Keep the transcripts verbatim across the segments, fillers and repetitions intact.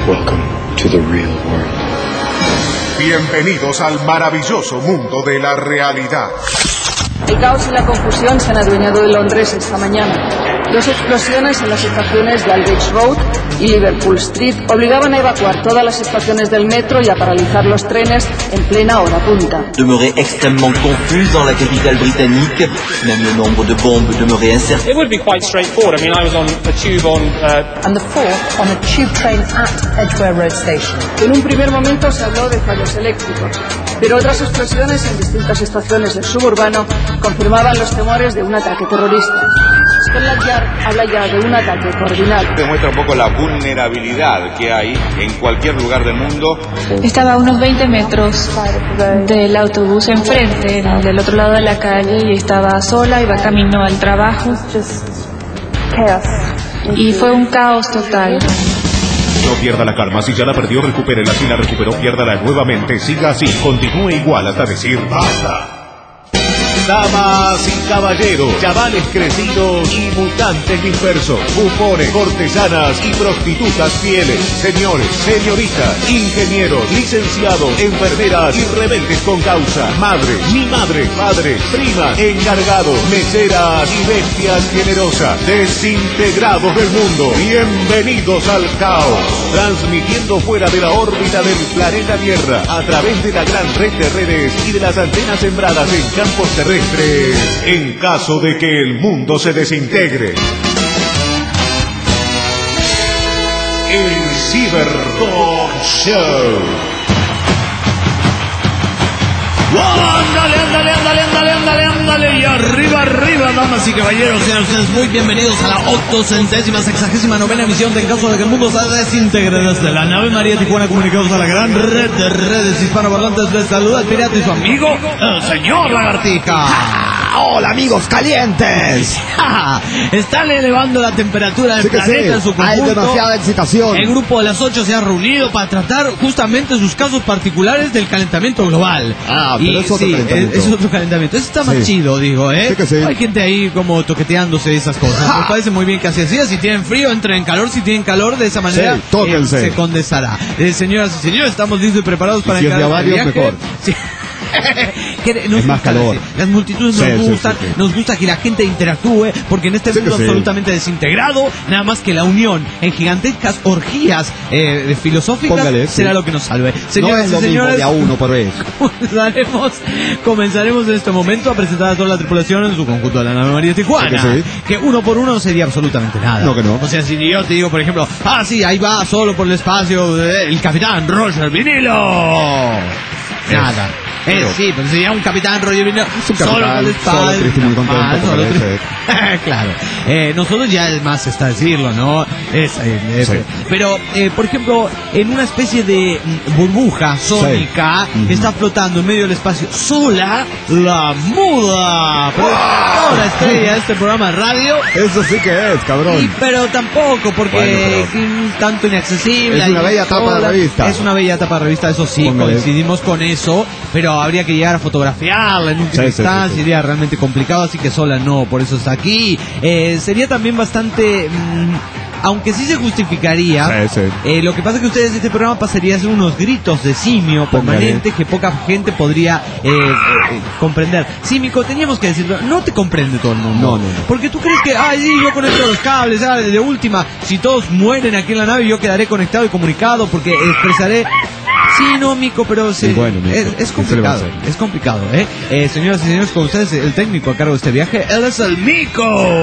Welcome to the real world. Bienvenidos al maravilloso mundo de la realidad. El caos y la confusión se han adueñado de Londres esta mañana. Dos explosiones en las estaciones de Aldwych Road y Liverpool Street obligaban a evacuar todas las estaciones del metro y a paralizar los trenes en plena hora punta. Demeurait extrêmement confuse dans la capitale britannique. Même le nombre de bombes demeurait incertain. It would be quite straightforward. I mean, I was on a tube on... Uh... And the fourth on a tube train at Edgware Road Station. En un primer momento se habló de fallos eléctricos, pero otras explosiones en distintas estaciones del suburbano confirmaban los temores de un ataque terrorista. Scotland Yard habla ya de un ataque coordinado. Demuestra un poco la vulnerabilidad que hay en cualquier lugar del mundo. Estaba a unos veinte metros del autobús enfrente, del otro lado de la calle, y estaba sola, iba camino al trabajo. Y fue un caos total. No pierda la calma, si ya la perdió, recupérela, si la recuperó, piérdala nuevamente, siga así, continúe igual hasta decir basta. Damas y caballeros, chavales crecidos y mutantes dispersos, bufones, cortesanas y prostitutas fieles, señores, señoritas, ingenieros, licenciados, enfermeras y rebeldes con causa, madres, mi madre, padres, primas, encargados, meseras y bestias generosas, desintegrados del mundo, bienvenidos al caos, transmitiendo fuera de la órbita del planeta Tierra, a través de la gran red de redes y de las antenas sembradas en campos terrestres, en caso de que el mundo se desintegre. El Cybertalk Show. Ándale, ándale, ándale, ándale, ándale, ándale, y arriba, arriba, damas y caballeros, sean ustedes muy bienvenidos a la octocentésima, sexagésima novena emisión de En caso de que el mundo se desintegre desde la nave María Tijuana, comunicados a la gran red de redes hispanoparlantes. Les saluda el pirata y su amigo, el señor Lagartija. Hola, amigos calientes. Están elevando la temperatura del sí planeta sí. en su conjunto. Hay demasiada excitación. El grupo de las ocho se ha reunido para tratar justamente sus casos particulares del calentamiento global. Ah, pero y, es otro sí, calentamiento. Es, es otro calentamiento. Eso está más sí. chido, digo, ¿eh? Sí que sí. Hay gente ahí como toqueteándose esas cosas. Me parece muy bien que así así. Si tienen frío, entren en calor. Si tienen calor, de esa manera sí, tóquense. Eh, se condensará. Eh, señoras y señores, estamos listos y preparados para si encarar el viaje. Mejor. Sí. Nos es más calor. Las multitudes sí, nos sí, gustan, sí, sí. nos gusta que la gente interactúe, porque en este sí mundo sí. absolutamente desintegrado, nada más que la unión en gigantescas orgías eh, filosóficas Póngale, será sí. lo que nos salve. Señoras no es lo y señores, mismo de a uno por vez. Comenzaremos, comenzaremos en este momento a presentar a toda la tripulación en su conjunto de la nave María Tijuana. Que, sí. que uno por uno sería absolutamente nada. No, que no. O sea, si yo te digo, por ejemplo, ah, sí, ahí va solo por el espacio eh, el capitán Roger Vinilo. Nada. Eh, sí, pero sería un capitán Roger Vinilo solo por el espacio. Solo triste, muy contento. Ah, solo triste. Claro. Eh, nosotros ya es más está decirlo, ¿no? Es, eh, es, sí. Pero, eh, por ejemplo, en una especie de burbuja sónica sí. que está flotando en medio del espacio, sola, la muda presentadora estrella de este programa de radio. Eso sí que es, cabrón. Y, pero tampoco, porque bueno, pero... tanto inaccesible. Es una bella tapa de revista. Es una bella tapa de revista, eso sí, Póngale. coincidimos con eso, pero habría que llegar a fotografiarla en última sí, instancia, sí, sí, sí. sería realmente complicado, así que sola no, por eso está aquí. Eh, sería también bastante... Mmm, aunque sí se justificaría, sí, sí. Eh, lo que pasa es que ustedes este programa pasaría a ser unos gritos de simio permanentes que poca gente podría eh, eh, comprender. Símico, teníamos que decirlo, no te comprende todo el mundo. No, no, no. Porque tú crees que, ay, sí, yo conecto los cables, ah, de última, si todos mueren aquí en la nave, yo quedaré conectado y comunicado porque expresaré... Sí, no, Mico, pero se, bueno, Mico. Es, es complicado, es complicado, ¿eh? ¿eh? Señoras y señores, con ustedes el técnico a cargo de este viaje, él es el Mico.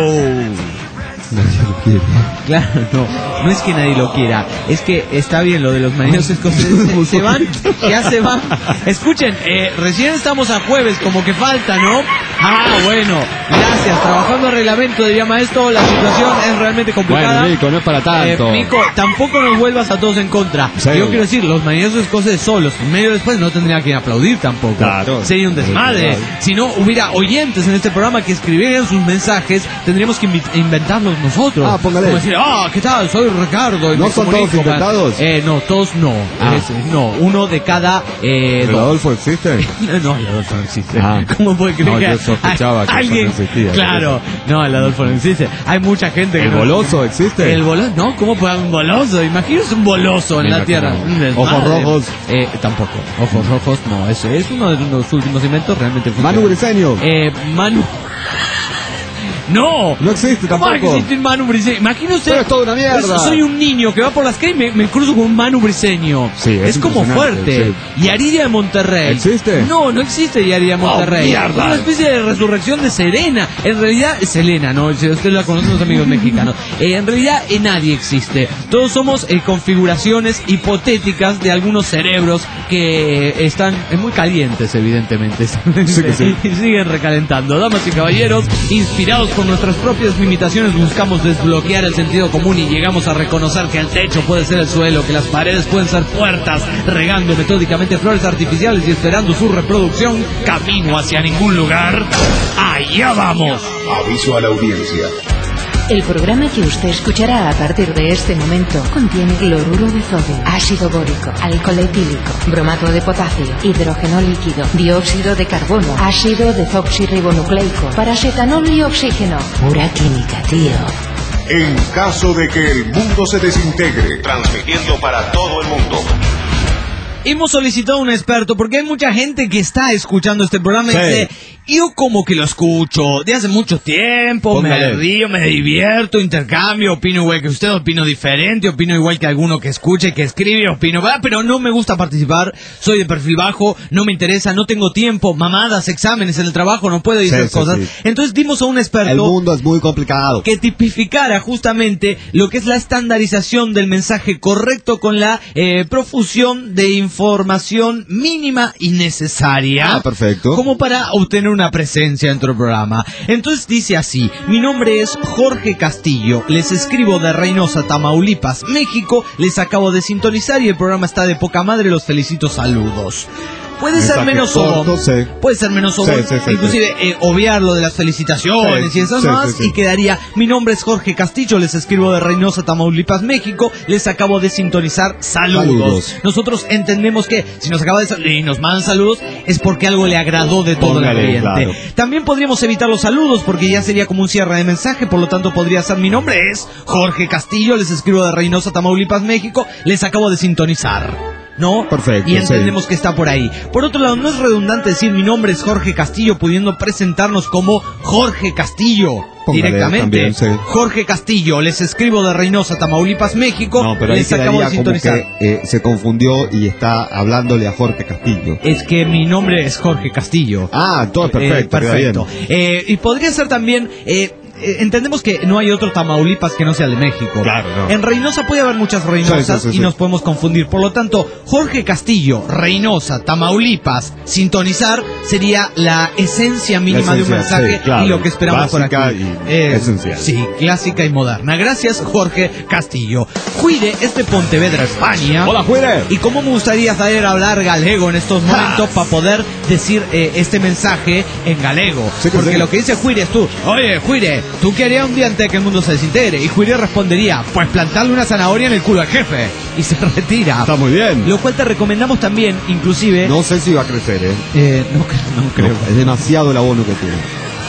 Nadie lo quiere. Claro, no, no es que nadie lo quiera, es que está bien lo de los marinos escoceses, se, se van, ya se van. Escuchen, eh, recién estamos a jueves, como que falta, ¿no? Ah, bueno, gracias, trabajando el reglamento, diría maestro, la situación es realmente complicada. Bueno, Mico, no es para tanto. Eh, Mico, tampoco nos vuelvas a todos en contra. Sí. Yo quiero decir, los marineros escoceses solos, medio después no tendría que aplaudir tampoco. Claro. Sería un desmadre. Si no hubiera oyentes en este programa que escribieran sus mensajes, tendríamos que inventarlos nosotros. Ah, póngale. Como decir, ah, ¿qué tal? Soy Ricardo. Y ¿No son todos inventados? Eh, no, todos no. Ah. Es, no, uno de cada... Eh, ¿El Adolfo existe? no, el Adolfo no existe. Ah. ¿Cómo puede creer no, que, yo sospechaba que alguien, eso no existía. claro, no, el Adolfo no existe. Hay mucha gente que ¿El no- boloso existe? El boloso, no, ¿cómo puede haber un boloso? Imagínese un boloso en Me la imagino. tierra. Un desmadre. Ojos rojos. Eh, tampoco. Ojos rojos, no. Es, es uno de los últimos inventos realmente funcionales. Manu Briseño. Eh, Manu. No, No existe ¿cómo va a tampoco. existir Manu Briseño? Imagínese. Pero es toda una mierda. Pues, soy un niño que va por las calles y me, me cruzo con un Manu Briseño. Sí, es es como impresionante, fuerte. Y Aridia de Monterrey. ¿Existe? No, no existe Aridia de Monterrey. Oh, mierda. Una especie de resurrección de Serena. En realidad, es Selena, ¿no? Si usted la conoce, los amigos mexicanos. Eh, en realidad, eh, nadie existe. Todos somos eh, configuraciones hipotéticas de algunos cerebros que están eh, muy calientes, evidentemente. Sí que sí. Y siguen recalentando. Damas y caballeros, inspirados por nuestras propias limitaciones, buscamos desbloquear el sentido común y llegamos a reconocer que el techo puede ser el suelo, que las paredes pueden ser puertas, regando metódicamente flores artificiales y esperando su reproducción. Camino hacia ningún lugar. ¡Allá vamos! Aviso a la audiencia. El programa que usted escuchará a partir de este momento contiene cloruro de sodio, ácido bórico, alcohol etílico, bromato de potasio, hidrógeno líquido, dióxido de carbono, ácido desoxirribonucleico, paracetanol y oxígeno. Pura química, tío. En caso de que el mundo se desintegre, transmitiendo para todo el mundo. Hemos solicitado un experto porque hay mucha gente que está escuchando este programa y Sí. dice, yo como que lo escucho de hace mucho tiempo, Póngale. me río, me divierto, intercambio, opino igual que usted, opino diferente, opino igual que alguno que escuche, que escribe, opino, ¿verdad? Pero no me gusta participar, soy de perfil bajo, no me interesa, no tengo tiempo, mamadas, exámenes en el trabajo, no puedo ir Sí, a esas sí, cosas. sí. Entonces dimos a un El experto mundo es muy complicado. que tipificara justamente lo que es la estandarización del mensaje correcto con la eh, profusión de información mínima y necesaria. Ah, perfecto. Como para obtener una presencia dentro del programa. Entonces dice así: mi nombre es Jorge Castillo, les escribo de Reynosa, Tamaulipas, México, les acabo de sintonizar y el programa está de poca madre, los felicito, saludos. Puede ser Mensaje menos corto, obvio, sí. puede ser menos obvio, Sí, sí, sí, inclusive eh, obviar lo de las felicitaciones Sí, y esas sí, más, sí, sí. y quedaría: mi nombre es Jorge Castillo, les escribo de Reynosa, Tamaulipas, México, les acabo de sintonizar, saludos. Saludos. Nosotros entendemos que si nos acaba de sal- y nos mandan saludos es porque algo le agradó de todo Póngale, el ambiente. claro. También podríamos evitar los saludos porque ya sería como un cierre de mensaje, por lo tanto podría ser: mi nombre es Jorge Castillo, les escribo de Reynosa, Tamaulipas, México, les acabo de sintonizar. ¿No? Perfecto, Y entendemos sí. que está por ahí. Por otro lado, no es redundante decir mi nombre es Jorge Castillo, pudiendo presentarnos como Jorge Castillo. Póngale Directamente. también, sí. Jorge Castillo, les escribo de Reynosa, Tamaulipas, México. No, pero ahí les acabo de quedaría como sintonizar. que eh, se confundió y está hablándole a Jorge Castillo. Es que mi nombre es Jorge Castillo. Ah, todo es perfecto. Eh, queda perfecto. bien. Eh, y podría ser también... eh, eh, entendemos que no hay otro Tamaulipas que no sea el de México. Claro, no. En Reynosa puede haber muchas Reynosas Sí, sí, sí, y sí. nos podemos confundir. Por lo tanto, Jorge Castillo, Reynosa, Tamaulipas, sintonizar sería la esencia mínima La de un esencia, mensaje sí, claro. y lo que esperamos por Básica aquí. y Eh, esencial. Sí, clásica y moderna. Gracias, Jorge Castillo. Cuide este Pontevedra, España. Hola, Juire. Y cómo me gustaría saber hablar galego en estos momentos para poder decir eh, este mensaje en galego. Sí que Porque sí. lo que dice Juire es tú: oye, Juire, ¿tú qué harías un día antes de que el mundo se desintegre? Y Juire respondería: pues plantarle una zanahoria en el culo al jefe. Y se retira. Está muy bien. Lo cual te recomendamos también, inclusive... No sé si va a crecer, ¿eh? eh, no, cre- no creo. No, es demasiado el abono que tiene.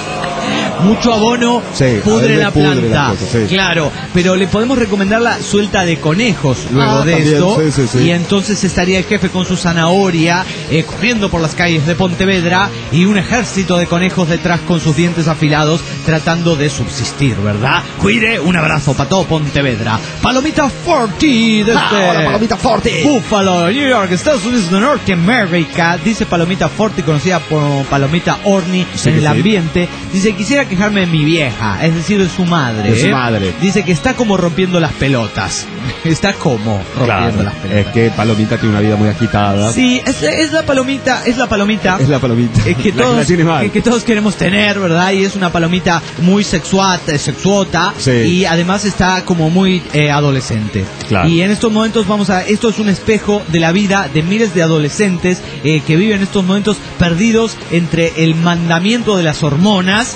Mucho abono Sí, a pudre ver, la pudre planta. la cosa, sí. Claro, pero le podemos recomendar la suelta de conejos luego Ah, de también, esto. sí, sí, sí. Y entonces estaría el jefe con su zanahoria eh, corriendo por las calles de Pontevedra y un ejército de conejos detrás con sus dientes afilados tratando de subsistir, ¿verdad? Cuide, un abrazo para todo Pontevedra. Palomita Forti desde Ah, hola, Palomita Forti. Buffalo, New York, Estados Unidos de Norteamérica. Dice Palomita Forti, conocida por Palomita Orni Sí, en que el sí. ambiente. Dice: quisiera quejarme de mi vieja, es decir, de su madre. De su ¿eh? madre. Dice que está como rompiendo las pelotas. Está como rompiendo Claro, las pelotas. es que Palomita tiene una vida muy agitada. Sí, es, es la palomita, es la palomita. Es la Palomita. eh, que, La todos, la tiene mal. que, que todos queremos tener, ¿verdad? Y es una palomita muy sexuata, sexuota. Sí. Y además está como muy eh, adolescente. Claro. Y en estos momentos vamos a... Esto es un espejo de la vida de miles de adolescentes eh, que viven en estos momentos perdidos entre el mandamiento de las hormonas y los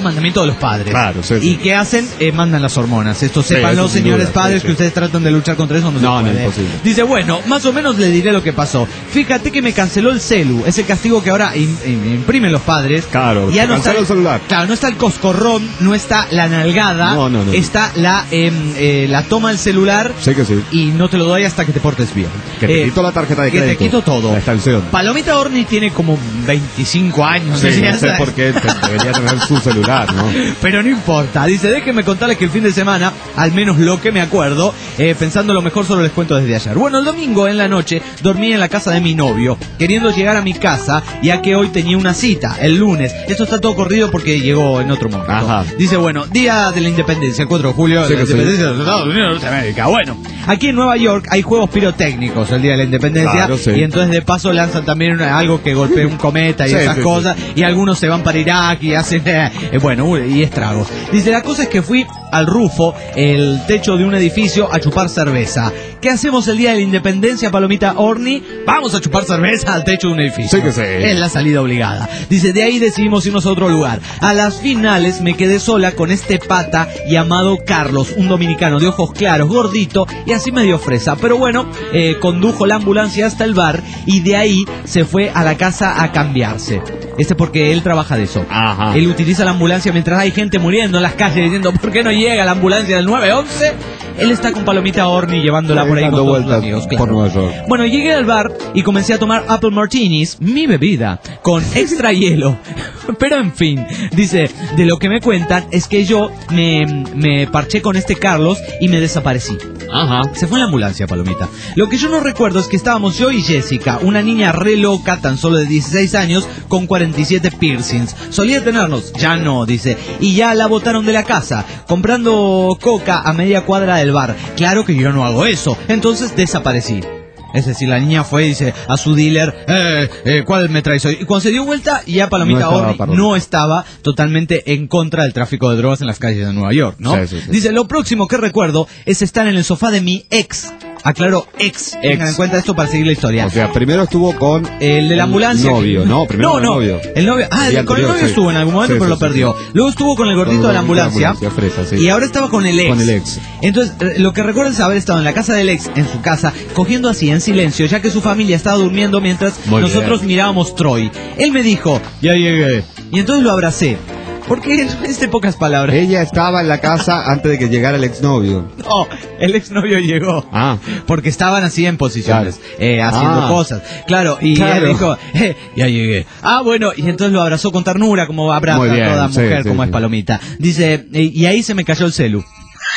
mandamientos de los padres. Claro, sí, sí. ¿Y qué hacen? Eh, mandan las hormonas. Esto sepan Sí, los eso sin señores duda, padres sí, que sí. ustedes tratan de luchar contra eso. No, No, se no, puede. imposible. Dice, bueno, más o menos le diré lo que pasó. Fíjate que me canceló el celu, ese castigo que ahora im- im- imprimen los padres. Claro, ya te no está cancela el celular. Claro, no está el coscorrón, no está la nalgada, No, no, no. está la em, eh, la toma del celular Sí que sí. y no te lo doy hasta que te portes bien. Que te Eh, quito la tarjeta de que crédito. te quito todo. La extensión. Palomita Orni tiene como veinticinco años. Sí, ya no sé sabes. por qué te- debería tener su celular, ¿no? Pero no importa. Dice, déjenme contarles que el fin de semana, al menos lo que me acuerdo, eh, pensando lo mejor solo les cuento desde ayer. Bueno, el domingo en la noche dormí en la casa de mi novio, queriendo llegar a mi casa, ya que hoy tenía una cita, el lunes. Esto está todo corrido porque llegó en otro momento. Ajá. Dice, bueno, día de la independencia, el cuatro de julio, Sí la que sí. independencia de los Estados Unidos de Norteamérica. Bueno, aquí en Nueva York hay juegos pirotécnicos el día de la independencia, Claro, sí. y entonces de paso lanzan también una- algo que golpea un cometa y Sí, esas sí, cosas, y algunos se van para Irak y hacen, eh, eh, bueno, y estragos. Dice, la cosa es que fui al Rufo, el techo de un edificio, a chupar cerveza. ¿Qué hacemos el día de la independencia, Palomita Orni? Vamos a chupar cerveza al techo de un edificio. Sí que sí. Es la salida obligada. Dice, de ahí decidimos irnos a otro lugar. A las finales me quedé sola con este pata llamado Carlos, un dominicano de ojos claros, gordito y así medio fresa. Pero bueno, eh, condujo la ambulancia hasta el bar y de ahí se fue a la casa a cambiarse. Este porque él trabaja de eso. Ajá. Él utiliza la ambulancia mientras hay gente muriendo en las calles diciendo, ¿por qué no llega la ambulancia del nueve once? Él está con Palomita Orni llevándola por ahí con Dando todos sus vueltas amigos. por Nueva York. Bueno, llegué al bar y comencé a tomar Apple Martinis, mi bebida, con extra hielo. Pero en fin, dice, de lo que me cuentan es que yo me, me parché con este Carlos y me desaparecí. Ajá. Se fue en la ambulancia, Palomita. Lo que yo no recuerdo es que estábamos yo y Jessica, una niña re loca, tan solo de dieciséis años, con cuarenta y siete piercings. Solía tenernos, ya no, dice. Y ya la botaron de la casa, comprando coca a media cuadra del bar. Claro que yo no hago eso. Entonces desaparecí. Es decir, la niña fue y dice a su dealer, eh, eh, ¿cuál me traes hoy? Y cuando se dio vuelta, ya Palomita No estaba, Orni perdón. no estaba totalmente en contra del tráfico de drogas en las calles de Nueva York, ¿no? Sí, sí, sí. Dice, lo próximo que recuerdo es estar en el sofá de mi ex. Aclaro, ex. Tengan en cuenta esto para seguir la historia. O sea, primero estuvo con El de la ambulancia. novio, ¿no? Primero no, con el no. novio. El novio. Ah, El día con el anterior, novio sí. estuvo en algún momento, Sí, pero sí, lo sí, perdió. sí. Luego estuvo con el gordito Con de la el gordito de la ambulancia. ambulancia, fresa, sí. Y ahora estaba con el ex. Con el ex. Entonces, eh, lo que recuerdo es haber estado en la casa del ex, en su casa, cogiendo así en silencio, ya que su familia estaba durmiendo mientras Muy nosotros bien. mirábamos Troy. Él me dijo, ya llegué. Y entonces lo abracé. Porque es de pocas palabras. Ella estaba en la casa antes de que llegara el exnovio. No, el exnovio llegó. Ah. Porque estaban así en posiciones, Claro. eh, haciendo Ah. cosas. Claro, y Claro. él dijo, eh, ya llegué. Ah, bueno, y entonces lo abrazó con ternura, como abraza Muy bien, a toda sí, mujer, sí, como sí. es Palomita. Dice, eh, y ahí se me cayó el celu.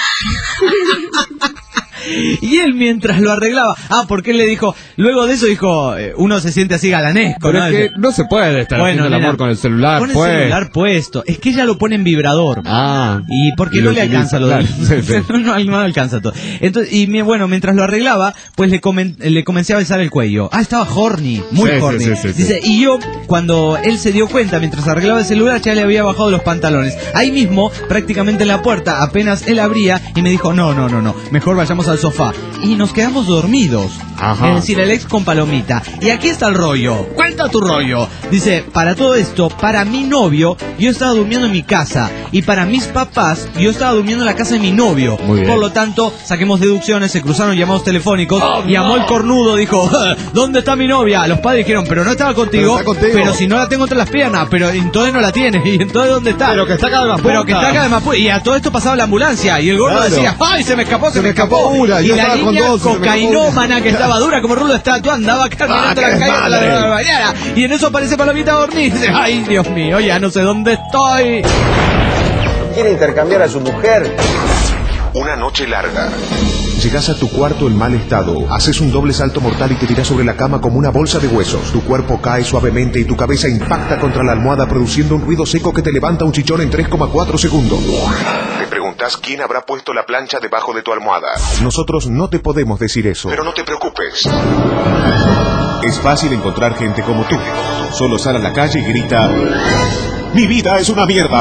Y él mientras lo arreglaba, ah, porque él le dijo, luego de eso dijo, eh, uno se siente así galanesco, Pero ¿no? es que no se puede estar Bueno, haciendo el nena, amor con el celular, Pone pues. el celular puesto. Es que ella lo pone en vibrador. Ah. Y porque Y no lo le utiliza, alcanza lo claro. de... Sí, sí. no, no, no alcanza todo. Entonces, y mi- bueno, mientras lo arreglaba, pues le, comen- le comencé a besar el cuello. Ah, estaba horny, muy Sí, sí, horny. sí, sí, sí. Dice, y yo, cuando él se dio cuenta, mientras arreglaba el celular, ya le había bajado los pantalones. Ahí mismo, prácticamente en la puerta, apenas él abría y me dijo, no, no, no, no, mejor vayamos al sofá. Y nos quedamos dormidos. Ajá. Es decir, el ex con Palomita. Y aquí está el rollo. Cuenta tu rollo. Dice, para todo esto, para mi novio, yo estaba durmiendo en mi casa. Y para mis papás, yo estaba durmiendo en la casa de mi novio. Muy bien. Por lo tanto, saquemos deducciones, se cruzaron llamados telefónicos. Llamó el cornudo, dijo, ¿dónde está mi novia? Los padres dijeron, pero no estaba contigo. Pero está contigo. Pero si no la tengo entre las piernas. Pero entonces no la tiene. ¿Y entonces dónde está? Pero que está acá de más Pero que punta. está acá de más punta. Y a todo esto pasaba la ambulancia. Y el gordo Claro. decía, ¡ay, se me escapó, se, Se me me escapó! escapó una, y yo la estaba con niña dos, se me escapó cocainómana una. que estaba dura como rulo de estatua andaba caminando Ah, la qué calle hasta la madre. hora de la mañana. Y en eso aparece Palomita Orni y dice, ¡ay, Dios mío, ya no sé dónde estoy! Quiere intercambiar a su mujer. Una noche larga. Llegas a tu cuarto en mal estado, haces un doble salto mortal y te tiras sobre la cama como una bolsa de huesos. Tu cuerpo cae suavemente y tu cabeza impacta contra la almohada produciendo un ruido seco que te levanta un chichón en tres coma cuatro segundos. Te preguntas quién habrá puesto la plancha debajo de tu almohada. Nosotros no te podemos decir eso, pero no te preocupes. Es fácil encontrar gente como tú. Solo sal a la calle y grita, ¡mi vida es una mierda!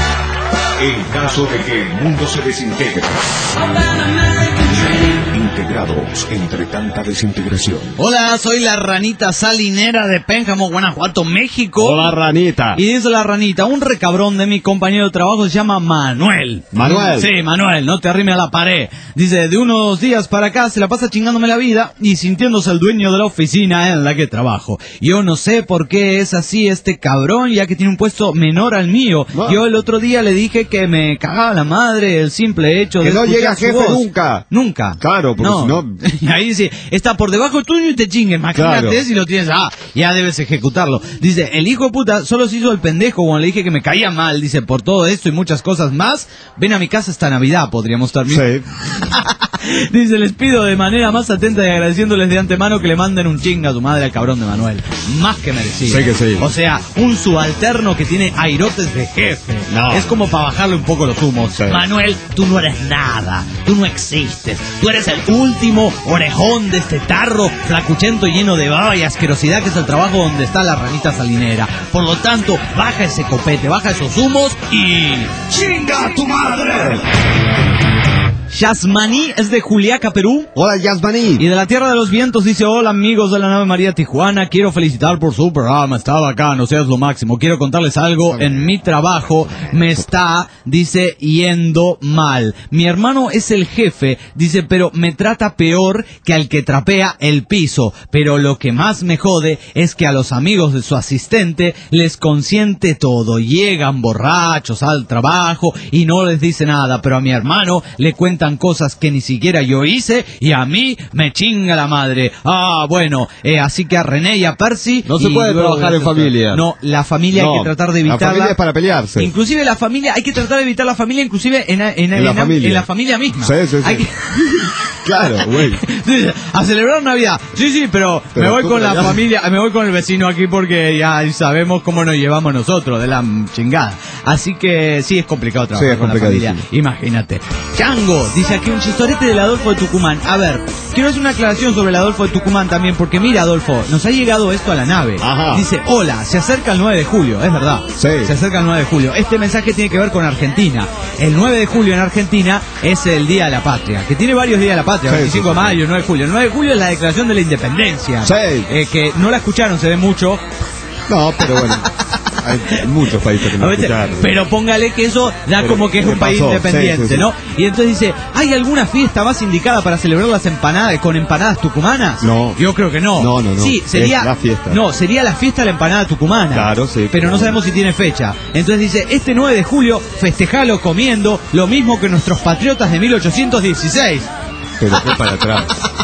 En caso de que el mundo se desintegre, integramos grados entre tanta desintegración. Hola, soy la ranita salinera de Pénjamo, Guanajuato, México. Hola, ranita. Y dice la ranita, un recabrón de mi compañero de trabajo se llama Manuel. Manuel. Sí, Manuel, no te arrime a la pared. Dice, de unos días para acá se la pasa chingándome la vida y sintiéndose el dueño de la oficina en la que trabajo. Yo no sé por qué es así este cabrón, ya que tiene un puesto menor al mío. No. Yo el otro día le dije que me cagaba la madre el simple hecho Que de no escuchar llega su jefe voz. nunca. Nunca. Claro, porque no. si no... Ahí dice, está por debajo tuyo y te chingue. Imagínate Claro. si lo tienes. Ah, ya debes ejecutarlo. Dice, el hijo de puta solo se hizo el pendejo cuando le dije que me caía mal. Dice, por todo esto y muchas cosas más, ven a mi casa esta Navidad, podríamos estar bien. Sí. Dice, les pido de manera más atenta y agradeciéndoles de antemano que le manden un chinga a su madre al cabrón de Manuel. Más que merecido. Sí que sí. O sea, un subalterno que tiene airotes de jefe. No. Es como para bajarle un poco los humos. Sí. Manuel, tú no eres nada. Tú no existes. Tú eres el último orejón de este tarro flacuchento lleno de baba y asquerosidad que es el trabajo donde está la ranita salinera. Por lo tanto, baja ese copete, baja esos humos y... ¡chinga a tu madre! Yasmaní es de Juliaca, Perú. Hola, Yasmaní. Y de la Tierra de los Vientos dice, hola amigos de la nave María Tijuana, quiero felicitar por su programa, está bacán, o sea, es lo máximo. Quiero contarles algo, en mi trabajo me está, dice, yendo mal. Mi hermano es el jefe, dice, pero me trata peor que al que trapea el piso. Pero lo que más me jode es que a los amigos de su asistente les consiente todo. Llegan borrachos al trabajo y no les dice nada, pero a mi hermano le cuentan cosas que ni siquiera yo hice y a mí me chinga la madre. Ah, bueno, eh, así que a René y a Percy... No se puede trabajar en familia. No, la familia No, hay que tratar de evitarla. La familia es para pelearse. Inclusive la familia, hay que tratar de evitar la familia, inclusive en, en, en, En la en, familia. en la familia misma. Sí, sí, sí. Hay que- Claro, güey. Dice, a celebrar Navidad. Sí, sí, pero, Pero me voy tú con la ya- familia, me voy con el vecino aquí porque ya sabemos cómo nos llevamos nosotros de la chingada. Así que sí, es complicado trabajar Sí, es con la familia. complicadísimo. Imagínate. Chango, dice aquí un chistorete del Adolfo de Tucumán. A ver, quiero hacer una aclaración sobre el Adolfo de Tucumán también, porque mira, Adolfo, nos ha llegado esto a la nave. Ajá. Dice, hola, se acerca el nueve de julio, es verdad. Sí. Se acerca el nueve de julio. Este mensaje tiene que ver con Argentina. El nueve de julio en Argentina es el Día de la Patria, que tiene varios días de la patria, Sí, veinticinco sí, de sí. mayo, el nueve de julio. El nueve de julio es la declaración de la independencia. Sí. Eh, que no la escucharon, se ve mucho. No, pero bueno. Hay muchos países que A no veces, escucharon. pero póngale que eso da Pero, como que es ¿qué un país pasó? independiente, Sí, sí, sí. ¿no? Y entonces dice, ¿hay alguna fiesta más indicada para celebrar las empanadas con empanadas tucumanas? No. Yo creo que no. No, no, no. Sí, sería Es la fiesta. No, sería la fiesta de la empanada tucumana. Claro, sí. Pero no sabemos si tiene fecha. Entonces dice, este nueve de julio festejalo comiendo lo mismo que nuestros patriotas de mil ochocientos dieciséis. Pero fue para atrás.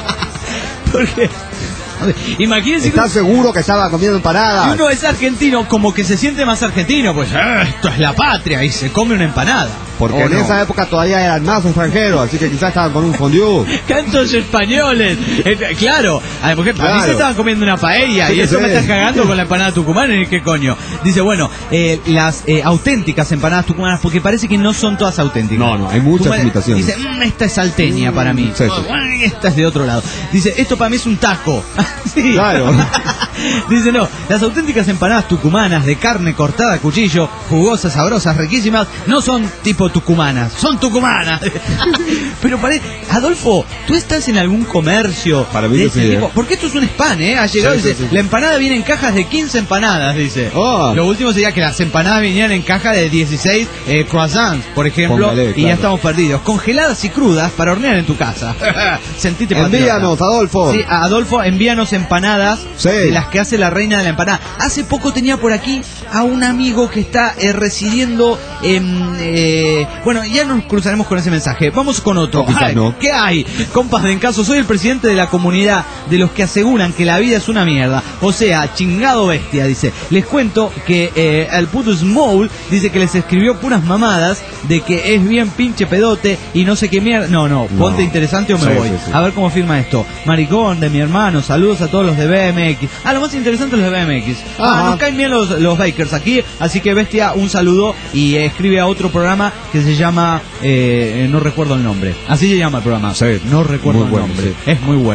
Porque a ver, imagínense que ¿Estás seguro que estaba comiendo empanadas? si uno es argentino, como que se siente más argentino, pues "Ah, esto es la patria", y se come una empanada. Porque ¿O en no? esa época todavía eran más extranjeros, así que quizás estaban con un fondue. Cantos españoles. Eh, claro, a porque a mí Claro. se estaban comiendo una paella Sí y que eso sé. me está cagando con la empanada tucumana, ¿y qué coño? Dice, bueno, eh, las eh, auténticas empanadas tucumanas, porque parece que no son todas auténticas. No, no, hay muchas Tú me- imitaciones. Dice, "Mm, esta es salteña para mí. Sí, sí. "Mm, esta es de otro lado". Dice, esto para mí es un taco. Sí. Claro. Dice, no, las auténticas empanadas tucumanas de carne cortada a cuchillo, jugosas, sabrosas, riquísimas, no son tipo tucumanas, son tucumanas. Pero pare... Adolfo, ¿tú estás en algún comercio Para mí de que este sí, tipo? eh. Porque esto es un spam, ¿eh? Ha llegado Sí, y dice, sí, sí. la empanada viene en cajas de quince empanadas, dice. Oh. Lo último sería que las empanadas vinieran en caja de dieciséis eh, croissants, por ejemplo, Póngale, y claro. ya estamos perdidos. Congeladas y crudas para hornear en tu casa. Sentite patriota. Envíanos, Adolfo. Sí, a Adolfo, envíanos empanadas Sí. de las que hace la reina de la empanada. Hace poco tenía por aquí a un amigo que está eh, residiendo en... eh, bueno, ya nos cruzaremos con ese mensaje. Vamos con otro. O quizás Ay, no. ¿qué hay? Compas de Encaso, soy el presidente de la comunidad de los que aseguran que la vida es una mierda. O sea, chingado bestia, dice. Les cuento que eh, el puto Small dice que les escribió puras mamadas de que es bien pinche pedote y no sé qué mierda. No, no, ponte No. interesante o me Sí, voy. sí, sí. A ver cómo firma esto. Maricón de mi hermano, saludos a todos los de B M X. Ah, lo más interesante es los de B M X. Ah, Ajá. nos caen bien los, los Bakers aquí, así que bestia, un saludo y eh, escribe a otro programa que se llama, eh, no recuerdo el nombre. Así se llama el programa. Sí. No recuerdo Muy el bueno, nombre. sí. Es muy bueno.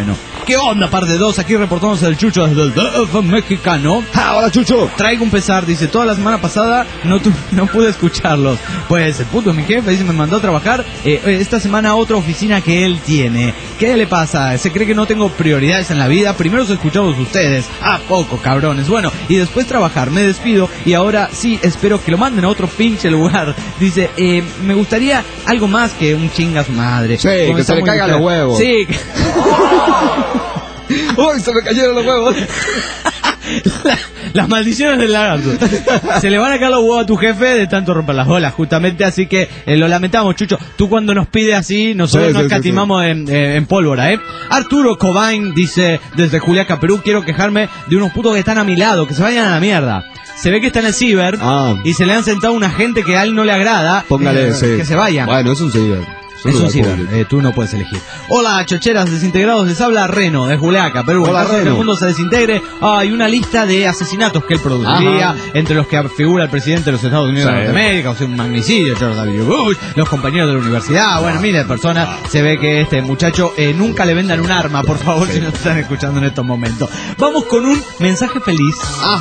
¿Qué onda, par de dos? Aquí reportándose el Chucho desde el D F mexicano. Ah, hola, Chucho. Traigo un pesar, dice, toda la semana pasada no, tu, no pude escucharlos. Pues el puto mi jefe, dice, me mandó a trabajar eh, esta semana a otra oficina que él tiene. ¿Qué le pasa? Se cree que no tengo prioridades en la vida. Primero os escuchamos ustedes. ¿A poco, cabrones? Bueno, y después trabajar. Me despido y ahora sí espero que lo manden a otro pinche lugar. Dice, eh, me gustaría algo más que un chinga a su madre. Sí, que se le caigan los huevos. Sí. ¡Uy, se me cayeron los huevos! La, las maldiciones del lagarto. Se le van a caer los huevos a tu jefe de tanto romper las bolas, justamente. Así que eh, lo lamentamos, Chucho. Tú cuando nos pides así, nosotros sí, nos sí, escatimamos sí, sí. En, eh, en pólvora, ¿eh? Arturo Cobain dice, desde Juliaca, Perú, quiero quejarme de unos putos que están a mi lado, que se vayan a la mierda. Se ve que está en el ciber ah. y se le han sentado una gente que a él no le agrada. Póngale, eh, sí. Que se vayan. Bueno, es un ciber. Es un ciber, eh, tú no puedes elegir. Hola, chocheras desintegrados, les habla Reno de Juliaca, Perú. Hola, en caso de que el mundo se desintegre, hay una lista de asesinatos que él produciría, ajá, entre los que figura el presidente de los Estados Unidos sí. de Norteamérica, o sea, un magnicidio, George W. Bush, los compañeros de la universidad, bueno, miles de personas. Se ve que este muchacho eh, nunca le vendan un arma, por favor, sí. si no te están escuchando en estos momentos. Vamos con un mensaje feliz. Ah.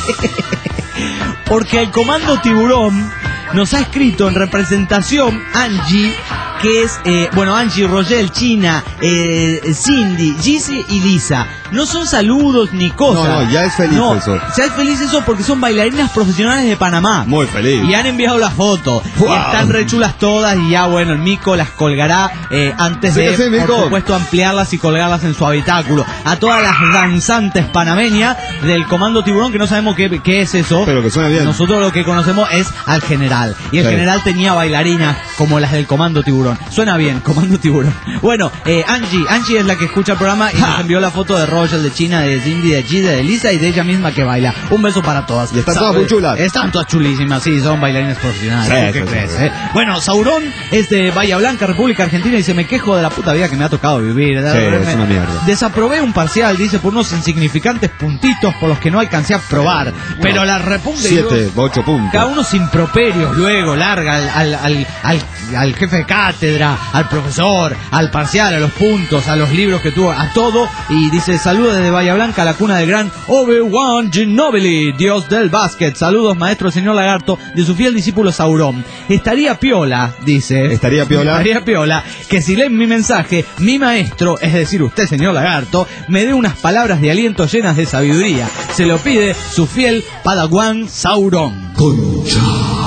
Porque el Comando Tiburón nos ha escrito en representación Angie, que es, eh, bueno, Angie, Rogel, China, eh, Cindy, Gise y Lisa. No son saludos ni cosas. No, no, ya es feliz no, eso. Ya es feliz eso porque son bailarinas profesionales de Panamá. Muy feliz. Y han enviado la foto. Wow. Y están re chulas todas y ya, bueno, el Mico las colgará eh, antes sí, de, sí, por supuesto, ampliarlas y colgarlas en su habitáculo. A todas las danzantes panameñas del Comando Tiburón, que no sabemos qué, qué es eso. Pero que suena bien. Nosotros lo que conocemos es al general. Y el sí. general tenía bailarinas como las del Comando Tiburón. Suena bien, Comando Tiburón. Bueno, eh, Angie, Angie es la que escucha el programa y ja. nos envió la foto de Roger, de China, de Cindy, de Gide, de Lisa y de ella misma que baila. Un beso para todas. Y están todas muy chulas. Están todas chulísimas, sí, son bailarines profesionales. Sí, ¿qué sí, crees? Sí. Eh? Bueno, Saurón es de Bahía Blanca, República Argentina, y dice, me quejo de la puta vida que me ha tocado vivir. Sí, es una mierda. Desaprobé un parcial, dice, por unos insignificantes puntitos por los que no alcancé a probar. Bueno, pero la repunta... Siete, ocho puntos. Cada unos improperios luego, larga al, al, al, al, al jefe de cátedra, al profesor, al parcial, a los puntos, a los libros que tuvo, a todo. Y dice, saludos desde Bahía Blanca, la cuna del gran Obi-Wan Ginobili, dios del básquet. Saludos, maestro señor Lagarto, de su fiel discípulo Saurón. Estaría piola, dice. Estaría piola. Estaría piola, que si leen mi mensaje, mi maestro, es decir, usted, señor Lagarto, me dé unas palabras de aliento llenas de sabiduría. Se lo pide su fiel Padawan Saurón. Concha.